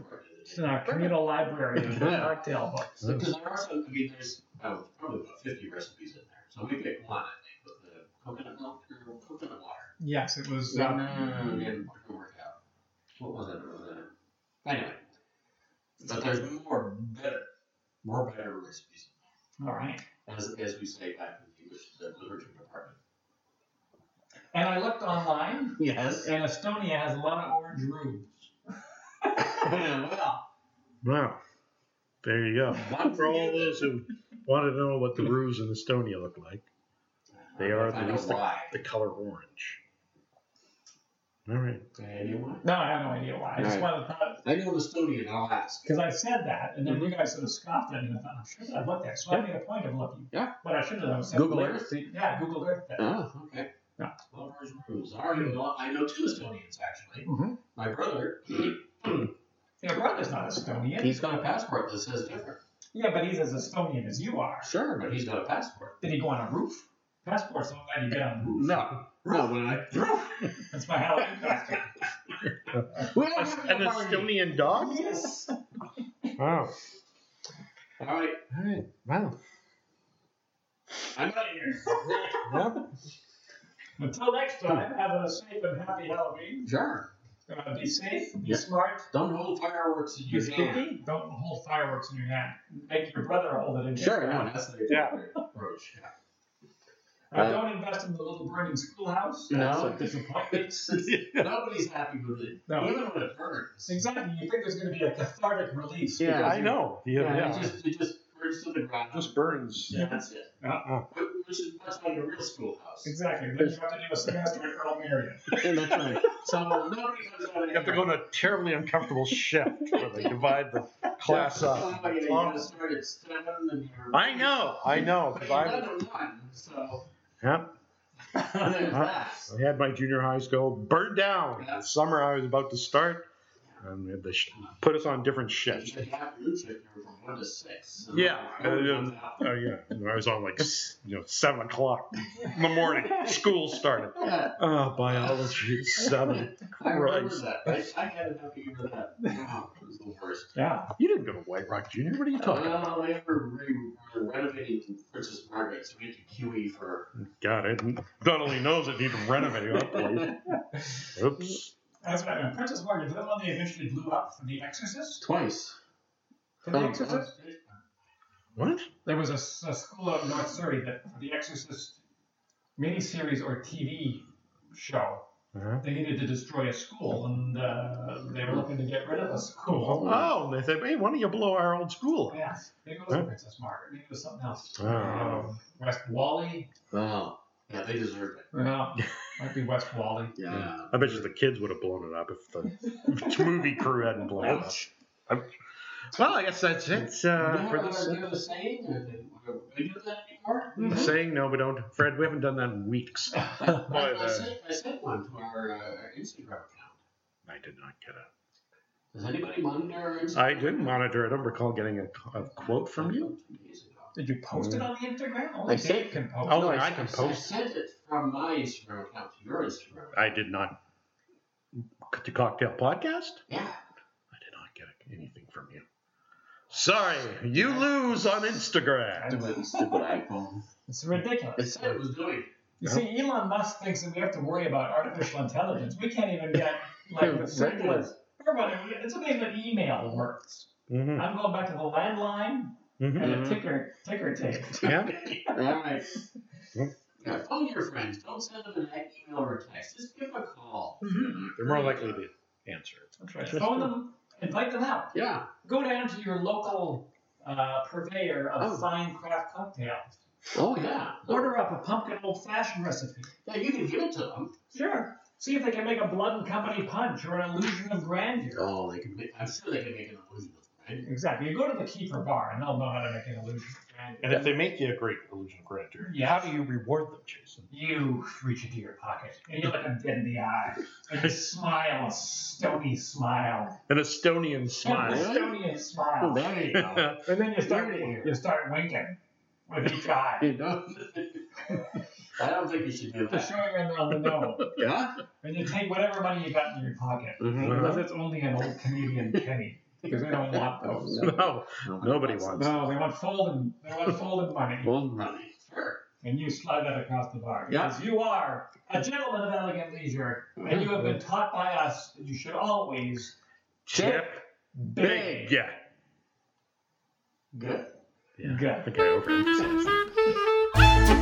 It's in our communal library of Yeah. cocktail books. Because there are some, I mean, there's oh, probably about fifty recipes in there. So we picked one, I think, with the coconut milk or coconut water. Yes, it was. No, Uh, no, no, no, no, it didn't work out. What was it? It was a, anyway. But there's more better, more better recipes, all right. as, as we say back in the English the literature department. And I looked online, Yes. and Estonia has a lot of orange roux. Well, Wow. There you go. One For all for you. those who want to know what the roux in Estonia look like, they are I at know least the, why. the color orange. All right. Anyway. No, I have no idea why. I just Right. wanted to thought I know Estonian, I'll ask. because I said that, and then you guys sort of scoffed at me, and I thought, I'm sure that I looked at it. So I made a point of looking. Yeah. What I should have done was said Google later. Earth? See- Yeah, Google Earth. That. Oh, okay. Yeah. Well, where's Rose? All right, well, I know two Estonians, actually. Mm-hmm. My brother, Your brother's not Estonian. he's got a passport that says different. Yeah, but he's as Estonian as you are. Sure, but he's got a passport. Did he go on a roof? Passports don't let you get on the roof. No. No, when I... That's my Halloween costume. An Estonian dog? Yes. Wow. All right, All right. Wow. I'm out of here. Yep. Until next time, have a safe and happy Halloween. Sure. Uh, be safe, be Yeah. smart, Don't hold fireworks in be your hand. spooky. Don't hold fireworks in your hand. Make your brother hold it in his Sure, hand. no, that's the Yeah. approach. Yeah. Uh, don't invest in the little burning schoolhouse. That's No. a disappointment. Nobody's happy with it, No. even when it burns. Exactly. You think there's going to be a cathartic release. Yeah, because I you- know. Yeah. Yeah, yeah. It just it just burns to the ground. Just burns. Yeah, that's it. Yeah. Wh- Which is much like a real schoolhouse. Exactly. Then you have to do a semester at Earl Marion. And that's right. So nobody comes out of You have to go on a terribly uncomfortable shift where they divide the class up. Oh, yeah, you gotta start at seven and you're... I know. I know. Because I, eleven one, so yeah, there's that. I had my junior high school burned down. Yeah. The summer I was about to start, and they sh- put us on different You shifts. said the afternoon shift, you were from one to six. So Yeah, I was uh, on that. Oh yeah, and I was on like s- you know seven o'clock in the morning. School started. Yeah, Oh, biology seven. I remember Christ. that. I, I had enough to for that. Wow, it was the worst. Yeah. You didn't go to White Rock Junior. What are you talking about? Well, they were, re- were renovating Princess Margaret, so we had to Q E for. God, it not only knows it needed renovating that place. Oops. That's right. And Princess Margaret, is that one they eventually blew up for The Exorcist? Twice. For The Exorcist? What? There was a, s- a school out in North Surrey that, for The Exorcist miniseries or T V show, Uh-huh. they needed to destroy a school, and uh, they were looking to get rid of the school. Oh, and they said, hey, why don't you blow our old school up? Yeah, maybe it wasn't Huh? Princess Margaret. Maybe it was something else. Oh. Um, West Wally. Oh, yeah, they deserved it. Well, might be West Wally. Yeah. I bet you the kids would have blown it up if the movie crew hadn't blown it up. Well, I guess that's it uh, Do for you this. have a- do a saying? Or do we do that anymore? Mhm. Saying no, we don't. Fred, we haven't done that in weeks. I, Boy, I, the- sent, I sent one to our, uh, our Instagram account. I did not get it. Does anybody monitor our Instagram? I did monitor. I don't recall getting a, a quote from you. Two days ago. Did you post it on the Instagram? Only I Dave said- can post. Oh, No, I I, can I post. sent it from my Instagram account to your Instagram account. I did not. The Cocktail Podcast? Yeah. I did not get anything from you. Sorry, you lose on Instagram. Stupid, stupid iPhone. It's ridiculous. It said it was doing. You see, Elon Musk thinks that we have to worry about artificial intelligence. We can't even get like the simplest. Everybody, it's amazing that email works. Mm-hmm. I'm going back to the landline Mm-hmm. and Mhm. the ticker ticker tape. Yeah. All right. Yeah, phone your friends. Don't send them an email or a text. Just give them a call. They're more likely to answer it. That's right. Phone them, invite them out. Yeah. Go down to your local uh, purveyor of Oh. fine craft cocktails. Oh, yeah. Order up a pumpkin old fashioned recipe. Yeah, you can give it to them. Sure. See if they can make a Blood and Company punch or an illusion of grandeur. Oh, they can make, I'm sure they can make an illusion of grandeur. Exactly. You go to the Keeper Bar and they'll know how to make an illusion of grandeur. And if they make you a great illusion of grandeur, Yeah. how do you reward them, Jason? You reach into your pocket and you look them dead in the eye and you smile a stony smile. An Estonian An smile. Estonian smile. Oh, there you go. And then you start There you go. you start winking with each eye You know? I don't think you should do to that. show you're on the know. Yeah? And you take whatever money you got in your pocket, Mm-hmm. because it's only an old Canadian penny. because they don't want those. No, nobody wants. No, they want folding. They want folding money, Gold money. Sure. and you slide that across the bar. Yeah. Because you are a gentleman of elegant leisure, and you have been taught by us that you should always Chip big. big. Yeah. Good. Yeah. Good. I think I overemphasized it.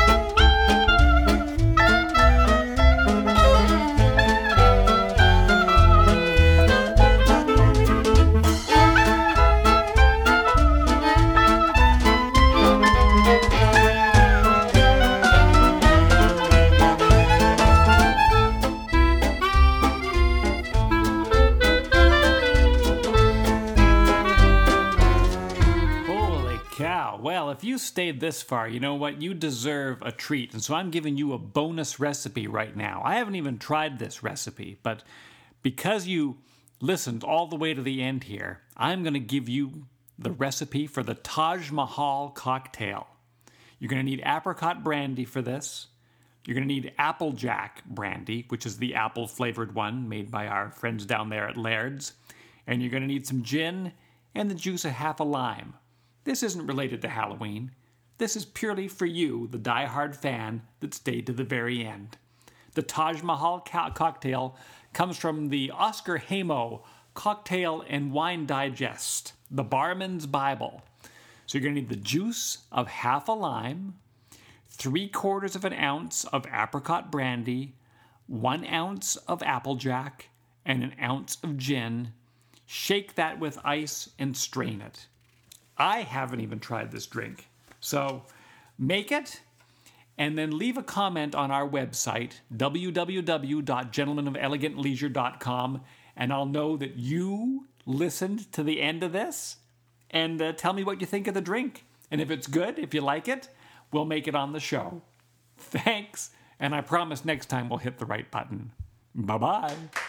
Holy cow. Well, if you stayed this far, you know what? You deserve a treat. And so I'm giving you a bonus recipe right now. I haven't even tried this recipe, but because you listened all the way to the end here, I'm going to give you the recipe for the Taj Mahal cocktail. You're going to need apricot brandy for this. You're going to need Applejack brandy, which is the apple-flavored one made by our friends down there at Laird's. And you're going to need some gin and the juice of half a lime. This isn't related to Halloween. This is purely for you, the die-hard fan that stayed to the very end. The Taj Mahal co- cocktail comes from the Oscar Hamo Cocktail and Wine Digest, the Barman's Bible. So you're going to need the juice of half a lime, three quarters of an ounce of apricot brandy, one ounce of Applejack, and an ounce of gin. Shake that with ice and strain it. I haven't even tried this drink. So make it and then leave a comment on our website, w w w dot gentlemen of elegant leisure dot com, and I'll know that you listened to the end of this, and uh, tell me what you think of the drink. And if it's good, if you like it, we'll make it on the show. Thanks, and I promise next time we'll hit the right button. Bye-bye.